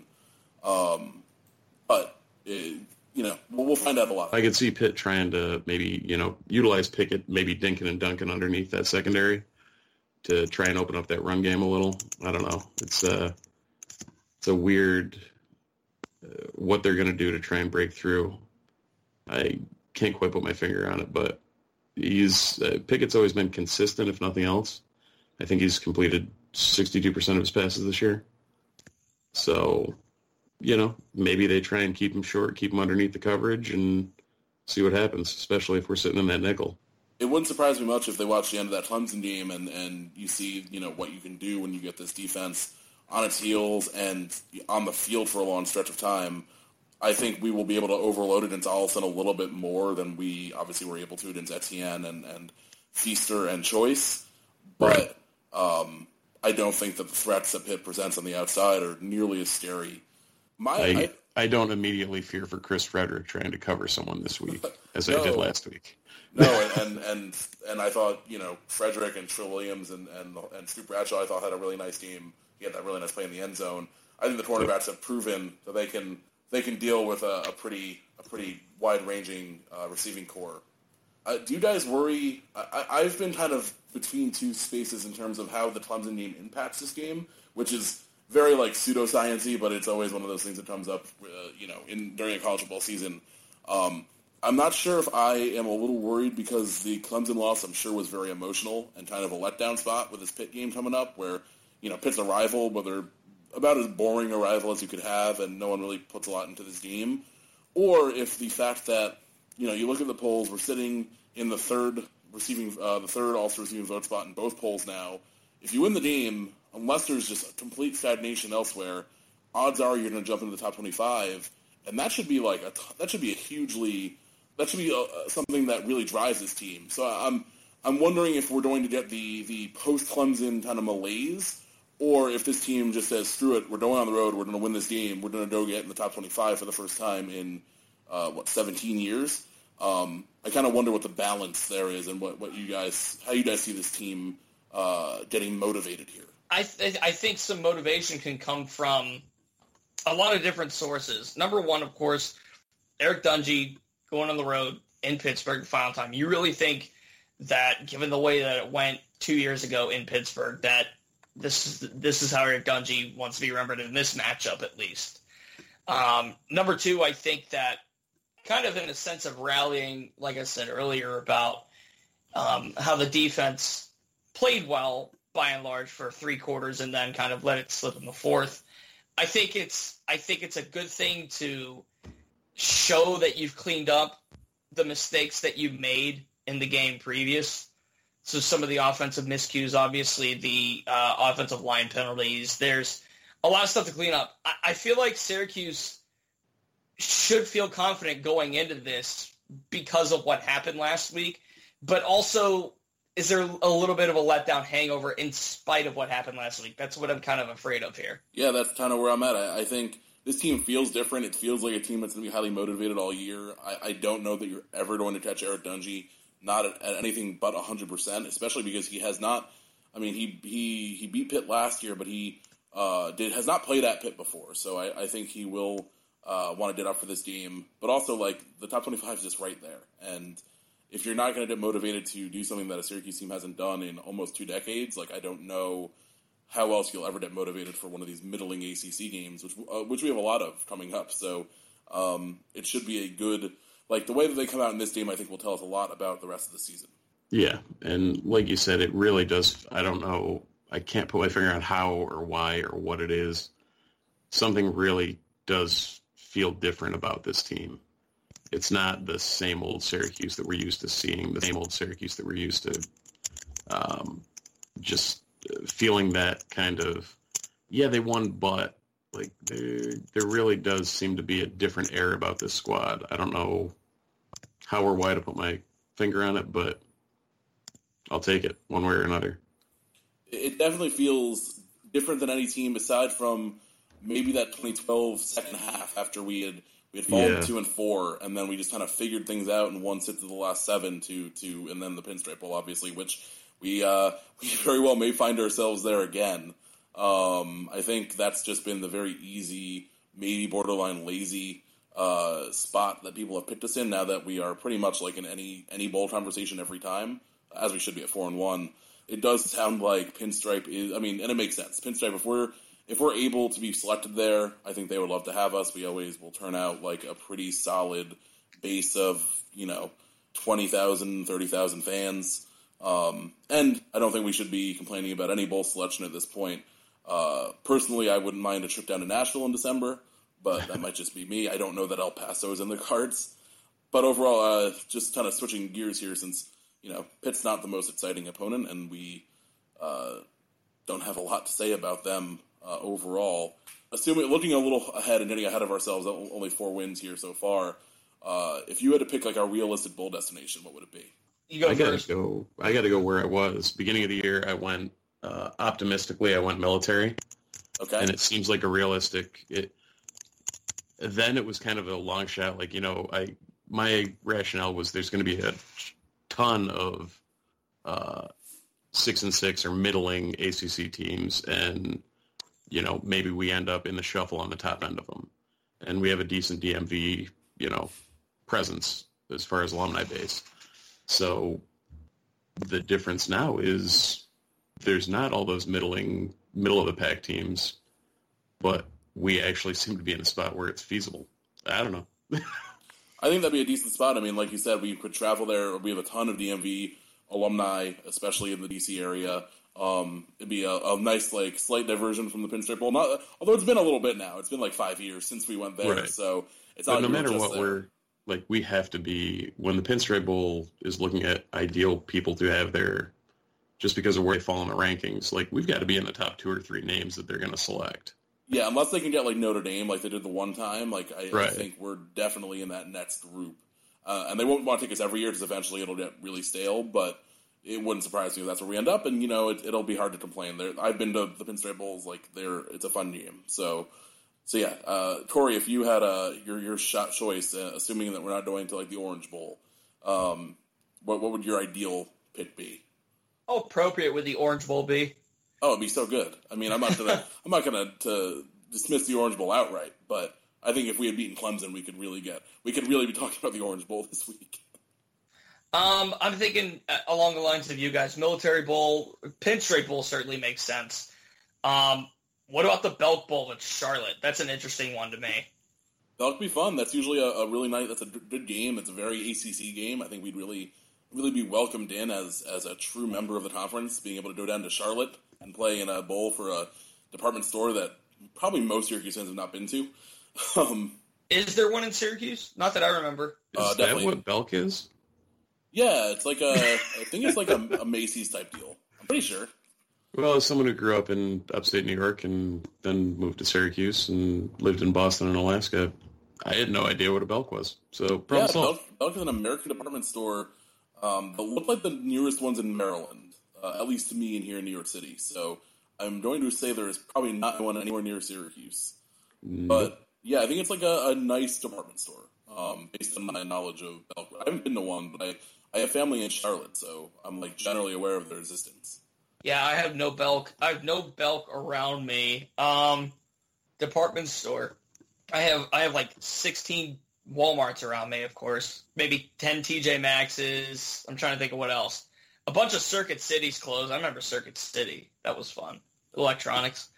Um, but, it, you know, we'll, we'll find out a lot. I could see Pitt trying to maybe, you know, utilize Pickett, maybe Dinkin and Duncan underneath that secondary to try and open up that run game a little. I don't know. It's, uh, it's a weird uh, what they're going to do to try and break through. I can't quite put my finger on it, but he's uh, Pickett's always been consistent, if nothing else. I think he's completed sixty-two percent of his passes this year. So, you know, maybe they try and keep him short, keep him underneath the coverage, and see what happens, especially if we're sitting in that nickel. It wouldn't surprise me much if they watch the end of that Clemson game and, and you see, you know, what you can do when you get this defense on its heels and on the field for a long stretch of time. I think we will be able to overload it into Allison a little bit more than we obviously were able to against Etienne and, and Feaster and Choice. But right. um, I don't think that the threats that Pitt presents on the outside are nearly as scary. My, I, I, I don't immediately fear for Chris Frederick trying to cover someone this week, as no, I did last week. no, and, and and I thought, you know, Frederick and Trill Williams and, and, and Stu Bradshaw, I thought, had a really nice game. He had that really nice play in the end zone. I think the cornerbacks have proven that they can – they can deal with a, a pretty a pretty wide-ranging uh, receiving core. Uh, do you guys worry? I, I've been kind of between two spaces in terms of how the Clemson game impacts this game, which is very like pseudoscience-y, but it's always one of those things that comes up, uh, you know, in during a college football season. Um, I'm not sure if I am a little worried because the Clemson loss, I'm sure, was very emotional and kind of a letdown spot with this Pitt game coming up, where you know Pitt's a rival, but they're about as boring a rival as you could have, and no one really puts a lot into this game, or if the fact that, you know, you look at the polls, we're sitting in the third receiving, uh, the third All-Star receiving vote spot in both polls now. If you win the game, unless there's just a complete stagnation elsewhere, odds are you're going to jump into the top twenty-five, and that should be like a, that should be a hugely, that should be a, something that really drives this team. So I'm I'm wondering if we're going to get the the post Clemson kind of malaise, or if this team just says, screw it, we're going on the road, we're going to win this game, we're going to go get in the top twenty-five for the first time in uh, what seventeen years. Um, I kind of wonder what the balance there is, and what, what you guys, how you guys see this team uh, getting motivated here. I th- I think some motivation can come from a lot of different sources. Number one, of course, Eric Dungey going on the road in Pittsburgh the final time. You really think that, given the way that it went two years ago in Pittsburgh, that this is this is how Eric Dungey wants to be remembered in this matchup, at least. Um, number two, I think that kind of in a sense of rallying, like I said earlier, about um, how the defense played well by and large for three quarters and then kind of let it slip in the fourth. I think it's I think it's a good thing to show that you've cleaned up the mistakes that you made in the game previous. So some of the offensive miscues, obviously the uh, offensive line penalties. There's a lot of stuff to clean up. I, I feel like Syracuse should feel confident going into this because of what happened last week, but also, is there a little bit of a letdown hangover in spite of what happened last week? That's what I'm kind of afraid of here. Yeah, that's kind of where I'm at. I, I think this team feels different. It feels like a team that's going to be highly motivated all year. I, I don't know that you're ever going to catch Eric Dungey not at, at anything but one hundred percent, especially because he has not – I mean, he he, he beat Pitt last year, but he uh, did has not played at Pitt before. So I, I think he will uh, want to get up for this game. But also, like, the top twenty-five is just right there. And – if you're not going to get motivated to do something that a Syracuse team hasn't done in almost two decades, like, I don't know how else you'll ever get motivated for one of these middling A C C games, which uh, which we have a lot of coming up. So um, it should be a good, like, the way that they come out in this game, I think will tell us a lot about the rest of the season. Yeah, and like you said, it really does. I don't know. I can't put my finger on how or why or what it is. Something really does feel different about this team. It's not the same old Syracuse that we're used to seeing, the same old Syracuse that we're used to um, just feeling that kind of, yeah, they won, but like there, there really does seem to be a different air about this squad. I don't know how or why to put my finger on it, but I'll take it one way or another. It definitely feels different than any team aside from maybe that twenty twelve second half after we had We had fallen yeah. two and four, and then we just kind of figured things out and won six of the last seven to to, and then the Pinstripe Bowl, obviously, which we uh, we very well may find ourselves there again. Um, I think that's just been the very easy, maybe borderline lazy uh, spot that people have picked us in. Now that we are pretty much like in any any bowl conversation every time, as we should be at four and one. It does sound like Pinstripe is. I mean, and it makes sense. Pinstripe, if we're If we're able to be selected there, I think they would love to have us. We always will turn out like a pretty solid base of, you know, twenty thousand, thirty thousand fans. Um, and I don't think we should be complaining about any bowl selection at this point. Uh, personally, I wouldn't mind a trip down to Nashville in December, but that might just be me. I don't know that El Paso is in the cards. But overall, uh, just kind of switching gears here since, you know, Pitt's not the most exciting opponent, and we uh, don't have a lot to say about them Uh, overall. Assuming, looking a little ahead and getting ahead of ourselves, only four wins here so far. Uh, if you had to pick like our realistic bowl destination, what would it be? You go I gotta first. go. I got to go where I was beginning of the year. I went uh, optimistically. I went military. Okay, and it seems like a realistic. It then it was kind of a long shot. Like you know, I my rationale was there's going to be a ton of uh, six and six or middling A C C teams and. You know, maybe we end up in the shuffle on the top end of them. And we have a decent D M V, you know, presence as far as alumni base. So the difference now is there's not all those middling, middle-of-the-pack teams, but we actually seem to be in a spot where it's feasible. I don't know. I think that'd be a decent spot. I mean, like you said, we could travel there. We have a ton of D M V alumni, especially in the D C area. Um, it'd be a, a nice, like, slight diversion from the Pinstripe Bowl. Not, although it's been a little bit now. It's been like five years since we went there, Right. so it's But not no like we were matter just what, there. we're like we have to be when the Pinstripe Bowl is looking at ideal people to have there, just because of where they fall in the rankings. Like we've got to be in the top two or three names that they're going to select. Yeah, unless they can get like Notre Dame, like they did the one time. Like I, Right. I think we're definitely in that next group, uh, and they won't want to take us every year because eventually it'll get really stale. But it wouldn't surprise me if that's where we end up, and you know it, it'll be hard to complain. There, I've been to the Pinstripe Bowls; like they're it's a fun game. So, so yeah, uh, Corey, if you had a your your shot choice, uh, assuming that we're not going to like the Orange Bowl, um, what what would your ideal pick be? How appropriate would the Orange Bowl be? Oh, it'd be so good. I mean, I'm not gonna I'm not gonna to dismiss the Orange Bowl outright, but I think if we had beaten Clemson, we could really get we could really be talking about the Orange Bowl this week. Um, I'm thinking uh, along the lines of you guys. Military Bowl, Pinstripe Bowl certainly makes sense. Um, what about the Belk Bowl at Charlotte? That's an interesting one to me. That would be fun. That's usually a, a really nice. That's a good game. It's a very A C C game. I think we'd really really be welcomed in as as a true member of the conference, being able to go down to Charlotte and play in a bowl for a department store that probably most Syracuse fans have not been to. Um, Is there one in Syracuse? Not that I remember. Is Uh, that definitely. what Belk is? yeah, it's like a. I think it's like a, a Macy's type deal. I'm pretty sure. Well, as someone who grew up in upstate New York and then moved to Syracuse and lived in Boston and Alaska, I had no idea what a Belk was. So problem Yeah, solved. Belk, Belk is an American department store um, that look like the nearest ones in Maryland, uh, at least to me in here in New York City. So I'm going to say there is probably not one anywhere near Syracuse. But yeah, I think it's like a, a nice department store um, based on my knowledge of Belk. I haven't been to one, but I, I have family in Charlotte, so I'm like generally aware of their existence. Yeah, I have no Belk. I have no Belk around me. Um, department store. I have I have like sixteen Walmarts around me, of course. Maybe ten T J Maxx's. I'm trying to think of what else. A bunch of Circuit Cities closed. I remember Circuit City. That was fun. Electronics.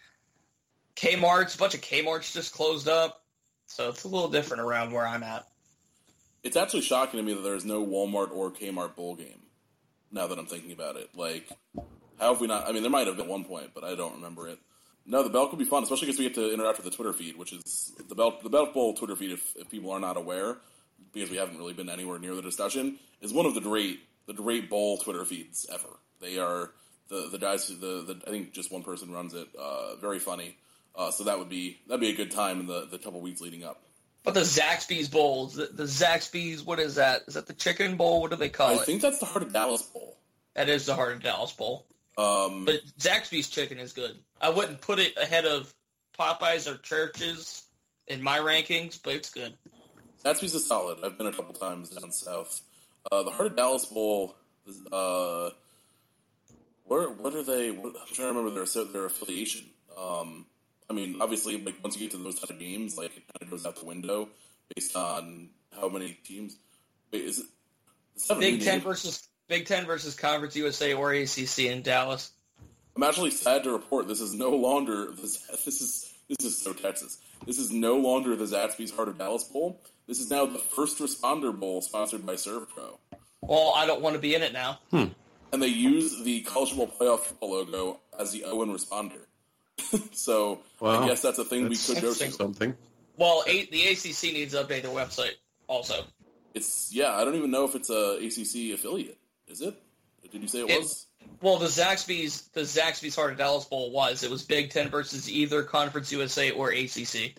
Kmart's. A bunch of Kmart's just closed up. So it's a little different around where I'm at. It's actually shocking to me that there's no Walmart or Kmart bowl game, now that I'm thinking about it. Like, how have we not... I mean, there might have been at one point, but I don't remember it. No, the Belk would be fun, especially because we get to interact with the Twitter feed, which is... The Belk, the Belk Bowl Twitter feed, if, if people are not aware, because we haven't really been anywhere near the discussion, is one of the great the great bowl Twitter feeds ever. They are... The, the guys... The, the I think just one person runs it. Uh, very funny. Uh, so that would be... That'd be a good time in the, the couple weeks leading up. But the Zaxby's Bowls, the, the Zaxby's, what is that? Is that the Chicken Bowl? What do they call I it? think that's the Heart of Dallas Bowl. That is the Heart of Dallas Bowl. Um, But Zaxby's chicken is good. I wouldn't put it ahead of Popeyes or Church's in my rankings, but it's good. Zaxby's is solid. I've been a couple times down south. Uh, the Heart of Dallas Bowl, uh, where what are they? What, I'm trying to remember their their affiliation. Um, I mean, obviously, like once you get to those type of games, like it kind of goes out the window based on how many teams. Wait, is it is that a Big new Ten name? versus Big Ten versus Conference U S A or A C C in Dallas. I'm actually sad to report this is no longer this. This is this is so Texas. This is no longer the Zaxby's Heart of Dallas Bowl. This is now the First Responder Bowl, sponsored by ServPro. Well, I don't want to be in it now. And they use the College Football Playoff football logo as the Owen Responder. So Wow. I guess that's a thing That's we could go to. interesting. Something. Well, a- the A C C needs to update their website also. It's yeah. I don't even know if it's a A C C affiliate. Is it? Did you say it It- was? Well, the Zaxby's the Zaxby's Heart of Dallas Bowl was. It was Big Ten versus either Conference U S A or A C C.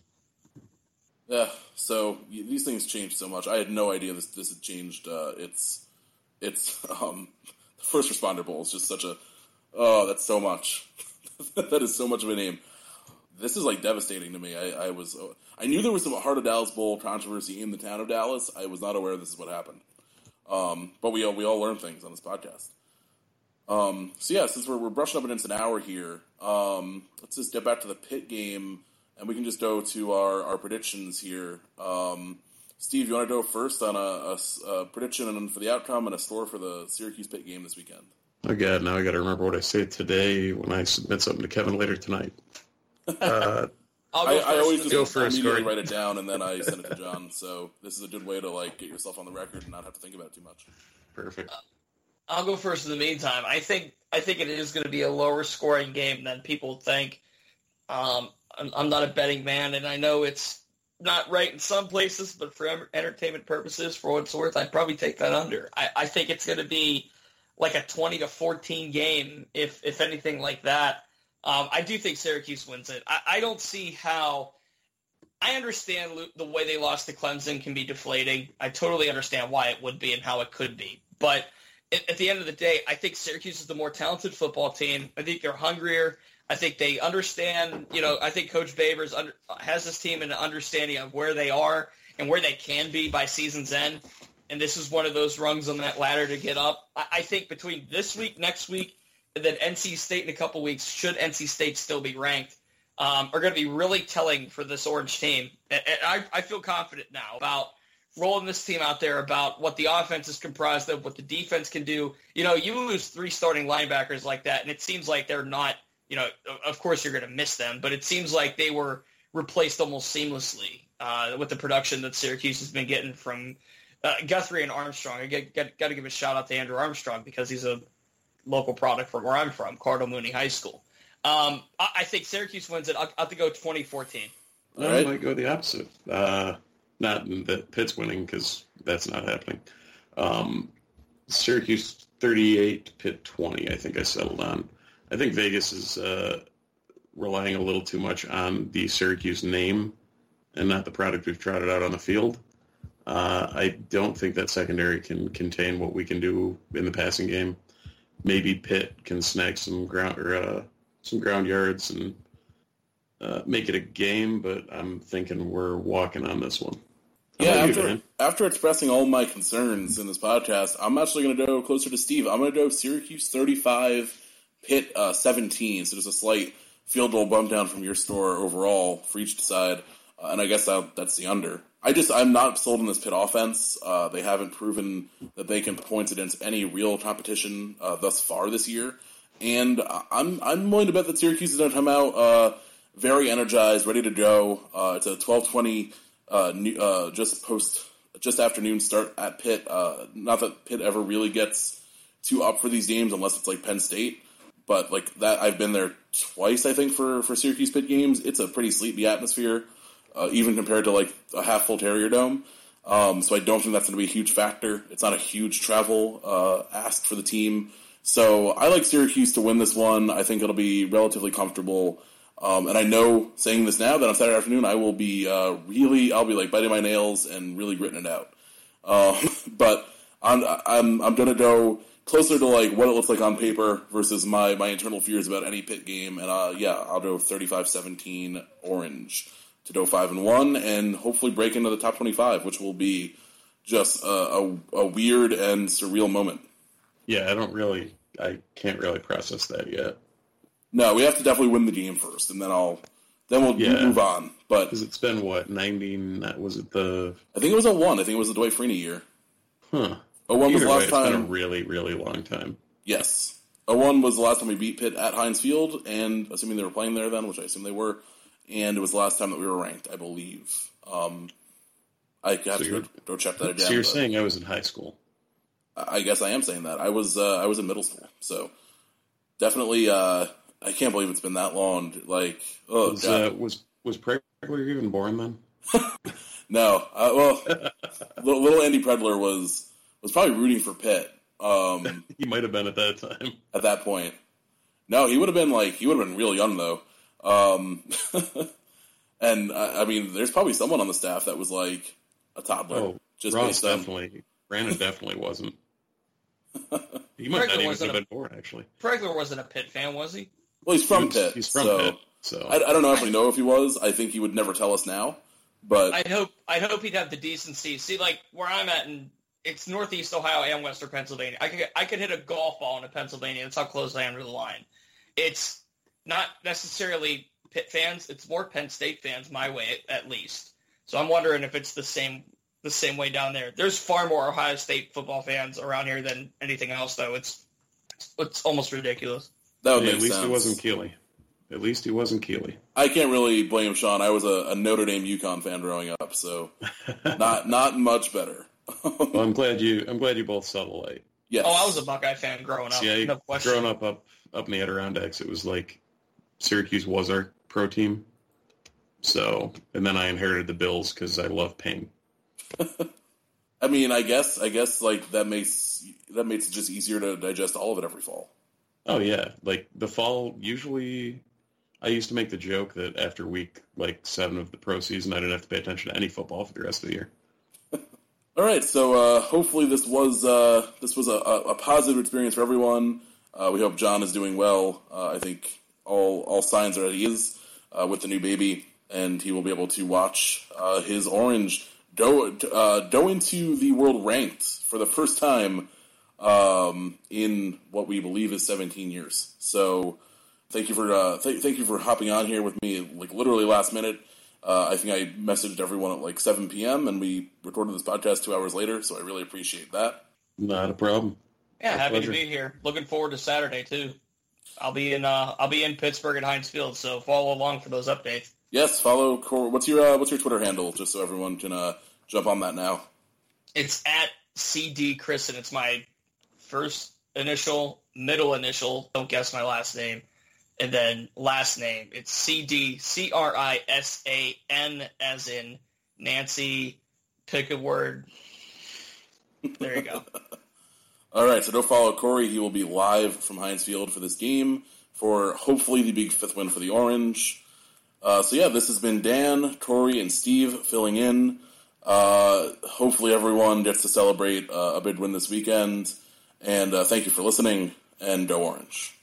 Yeah. So y- these things change so much. I had no idea this this had changed. Uh, it's it's um, the First Responder Bowl is just such a oh that's so much. That is so much of a name. This is like devastating to me. I, I was I knew there was some Heart of Dallas Bowl controversy in the town of Dallas. I was not aware this is what happened. Um, but we all we all learn things on this podcast. Um, so yeah, since we're, we're brushing up against an hour here, um, let's just get back to the Pitt game, and we can just go to our, our predictions here. Um, Steve, you want to go first on a, a s- a prediction for the outcome and a score for the Syracuse Pitt game this weekend? Oh, God, now I got to remember what I say today when I submit something to Kevin later tonight. Uh, I'll I, go I first. always just Go first, immediately Corey. write it down, and then I send it to John. So this is a good way to like get yourself on the record and not have to think about it too much. perfect. I'll go first in the meantime. I think I think it is going to be a lower scoring game than people think. Um, I'm, I'm not a betting man, and I know it's not right in some places, but for entertainment purposes, for what it's worth, I'd probably take that under. I, I think it's going to be like a twenty to fourteen game, if if anything like that. Um, I do think Syracuse wins it. I, I don't see how. I understand the way they lost to Clemson can be deflating. I totally understand why it would be and how it could be. But at, at the end of the day, I think Syracuse is the more talented football team. I think they're hungrier. I think they understand, you know, I think Coach Babers under, has this team in an understanding of where they are and where they can be by season's end. And this is one of those rungs on that ladder to get up. I, I think between this week, next week, and then N C State in a couple weeks, should N C State still be ranked, um, are going to be really telling for this Orange team. And, and I, I feel confident now about rolling this team out there, about what the offense is comprised of, what the defense can do. You know, you lose three starting linebackers like that, and it seems like they're not, you know, of course you're going to miss them, but it seems like they were replaced almost seamlessly uh, with the production that Syracuse has been getting from uh, Guthrie and Armstrong. I get, got, got to give a shout-out to Andrew Armstrong because he's a local product from where I'm from, Cardinal Mooney High School. Um, I, I think Syracuse wins it. I'll, I'll have to go twenty fourteen. I right. might go the opposite. Uh, not that Pitt's winning, because that's not happening. Um, Syracuse thirty-eight, Pitt twenty, I think I settled on. I think Vegas is uh, relying a little too much on the Syracuse name and not the product we've trotted out on the field. Uh, I don't think that secondary can contain what we can do in the passing game. Maybe Pitt can snag some ground or uh, some ground yards and uh, make it a game, but I'm thinking we're walking on this one. How yeah, about after, you, after expressing all my concerns in this podcast, I'm actually going to go closer to Steve. I'm going to go Syracuse thirty-five, Pitt uh, seventeen, so there's a slight field goal bump down from your score overall for each side, uh, and I guess that, that's the under. I just, I'm not sold on this Pitt offense. Uh, they haven't proven that they can put points against any real competition uh, thus far this year, and I'm I'm willing to bet that Syracuse is going to come out uh, very energized, ready to go. Uh, it's a twelve twenty, uh, new, uh, just post, just afternoon start at Pitt. Uh, not that Pitt ever really gets too up for these games unless it's like Penn State. But like that, I've been there twice, I think, for, for Syracuse Pitt games. It's a pretty sleepy atmosphere, uh, even compared to like a half full Terrier Dome. Um, so I don't think that's going to be a huge factor. It's not a huge travel uh, ask for the team. So I like Syracuse to win this one. I think it'll be relatively comfortable. Um, and I know, saying this now, that on Saturday afternoon I will be uh, really, I'll be like biting my nails and really gritting it out. Um, but I'm I'm I'm going to go closer to like what it looks like on paper versus my, my internal fears about any Pitt game. And uh, yeah, I'll go thirty-five seventeen Orange to go five and one and hopefully break into the top twenty-five, which will be just a, a, a weird and surreal moment. Yeah, I don't really, I can't really process that yet. No, we have to definitely win the game first, and then I'll, then we'll yeah. move on. But because it's been what ninety? Was it the? I think it was a one. I think it was the Dwight Freeney year. Huh. A one was the last way, time. It's been a really, really long time. Yes, a one was the last time we beat Pitt at Heinz Field, and assuming they were playing there then, which I assume they were, and it was the last time that we were ranked, I believe. Um, I have so to go, go check that again. So you're saying I was in high school? I guess I am saying that. I was uh, I was in middle school, so definitely. Uh, I can't believe it's been that long. Like, oh was, god, uh, was was Pregler even born then? No. Uh, well, little, little Andy Predler was was probably rooting for Pitt. Um, he might have been at that time. At that point, no, he would have been like he would have been real young though. Um, and I, I mean, there's probably someone on the staff that was like a toddler. Oh, just Ross definitely. Brandon definitely wasn't. He might not even have been born, actually. Pregler wasn't a Pitt fan, was he? Well, he's from he was, Pitt. He's from so Pitt, so I, I don't know if we know if he was. I think he would never tell us now. But I'd hope I'd hope he'd have the decency. See, like where I'm at, in it's Northeast Ohio and Western Pennsylvania. I could I could hit a golf ball into Pennsylvania. That's how close I am to the line. It's not necessarily Pitt fans. It's more Penn State fans, my way at least. So I'm wondering if it's the same. the same way down there. There's far more Ohio State football fans around here than anything else, though. It's it's almost ridiculous. That would yeah, make at least sense. It wasn't Keeley. At least he wasn't Keeley. I can't really blame Sean. I was a, a Notre Dame UConn fan growing up, so not not much better. Well, I'm glad you I'm glad you both saw the light. Yes. Oh, I was a Buckeye fan growing up. See, I, no question. growing up up up in the Adirondacks, it was like Syracuse was our pro team. So, and then I inherited the Bills because I love pain. I mean, I guess, I guess, like that makes that makes it just easier to digest all of it every fall. Oh yeah, like the fall. Usually, I used to make the joke that after week like seven of the pro season, I didn't have to pay attention to any football for the rest of the year. All right, so uh, hopefully this was uh, this was a, a positive experience for everyone. Uh, we hope John is doing well. Uh, I think all all signs are that he is uh, with the new baby, and he will be able to watch uh, his Orange go uh, go into the world ranked for the first time um, in what we believe is seventeen years. So thank you for uh, th- thank you for hopping on here with me, like literally last minute. Uh, I think I messaged everyone at like seven p.m. and we recorded this podcast two hours later, so I really appreciate that. Not a problem. Yeah, My happy pleasure. to be here. Looking forward to Saturday too. I'll be in uh, I'll be in Pittsburgh at Heinz Field, so follow along for those updates. Yes, follow Cor- what's your uh, what's your Twitter handle, just so everyone can uh, jump on that now. It's at C D Chris, and it's my first initial, middle initial. Don't guess my last name. And then last name, it's C D, C R I S A N as in Nancy, pick a word. There you go. All right, so go follow Corey. He will be live from Heinz Field for this game for hopefully the big fifth win for the Orange. Uh, so yeah, this has been Dan, Corey, and Steve filling in. Uh, hopefully everyone gets to celebrate uh, a big win this weekend. And uh, thank you for listening, and go Orange.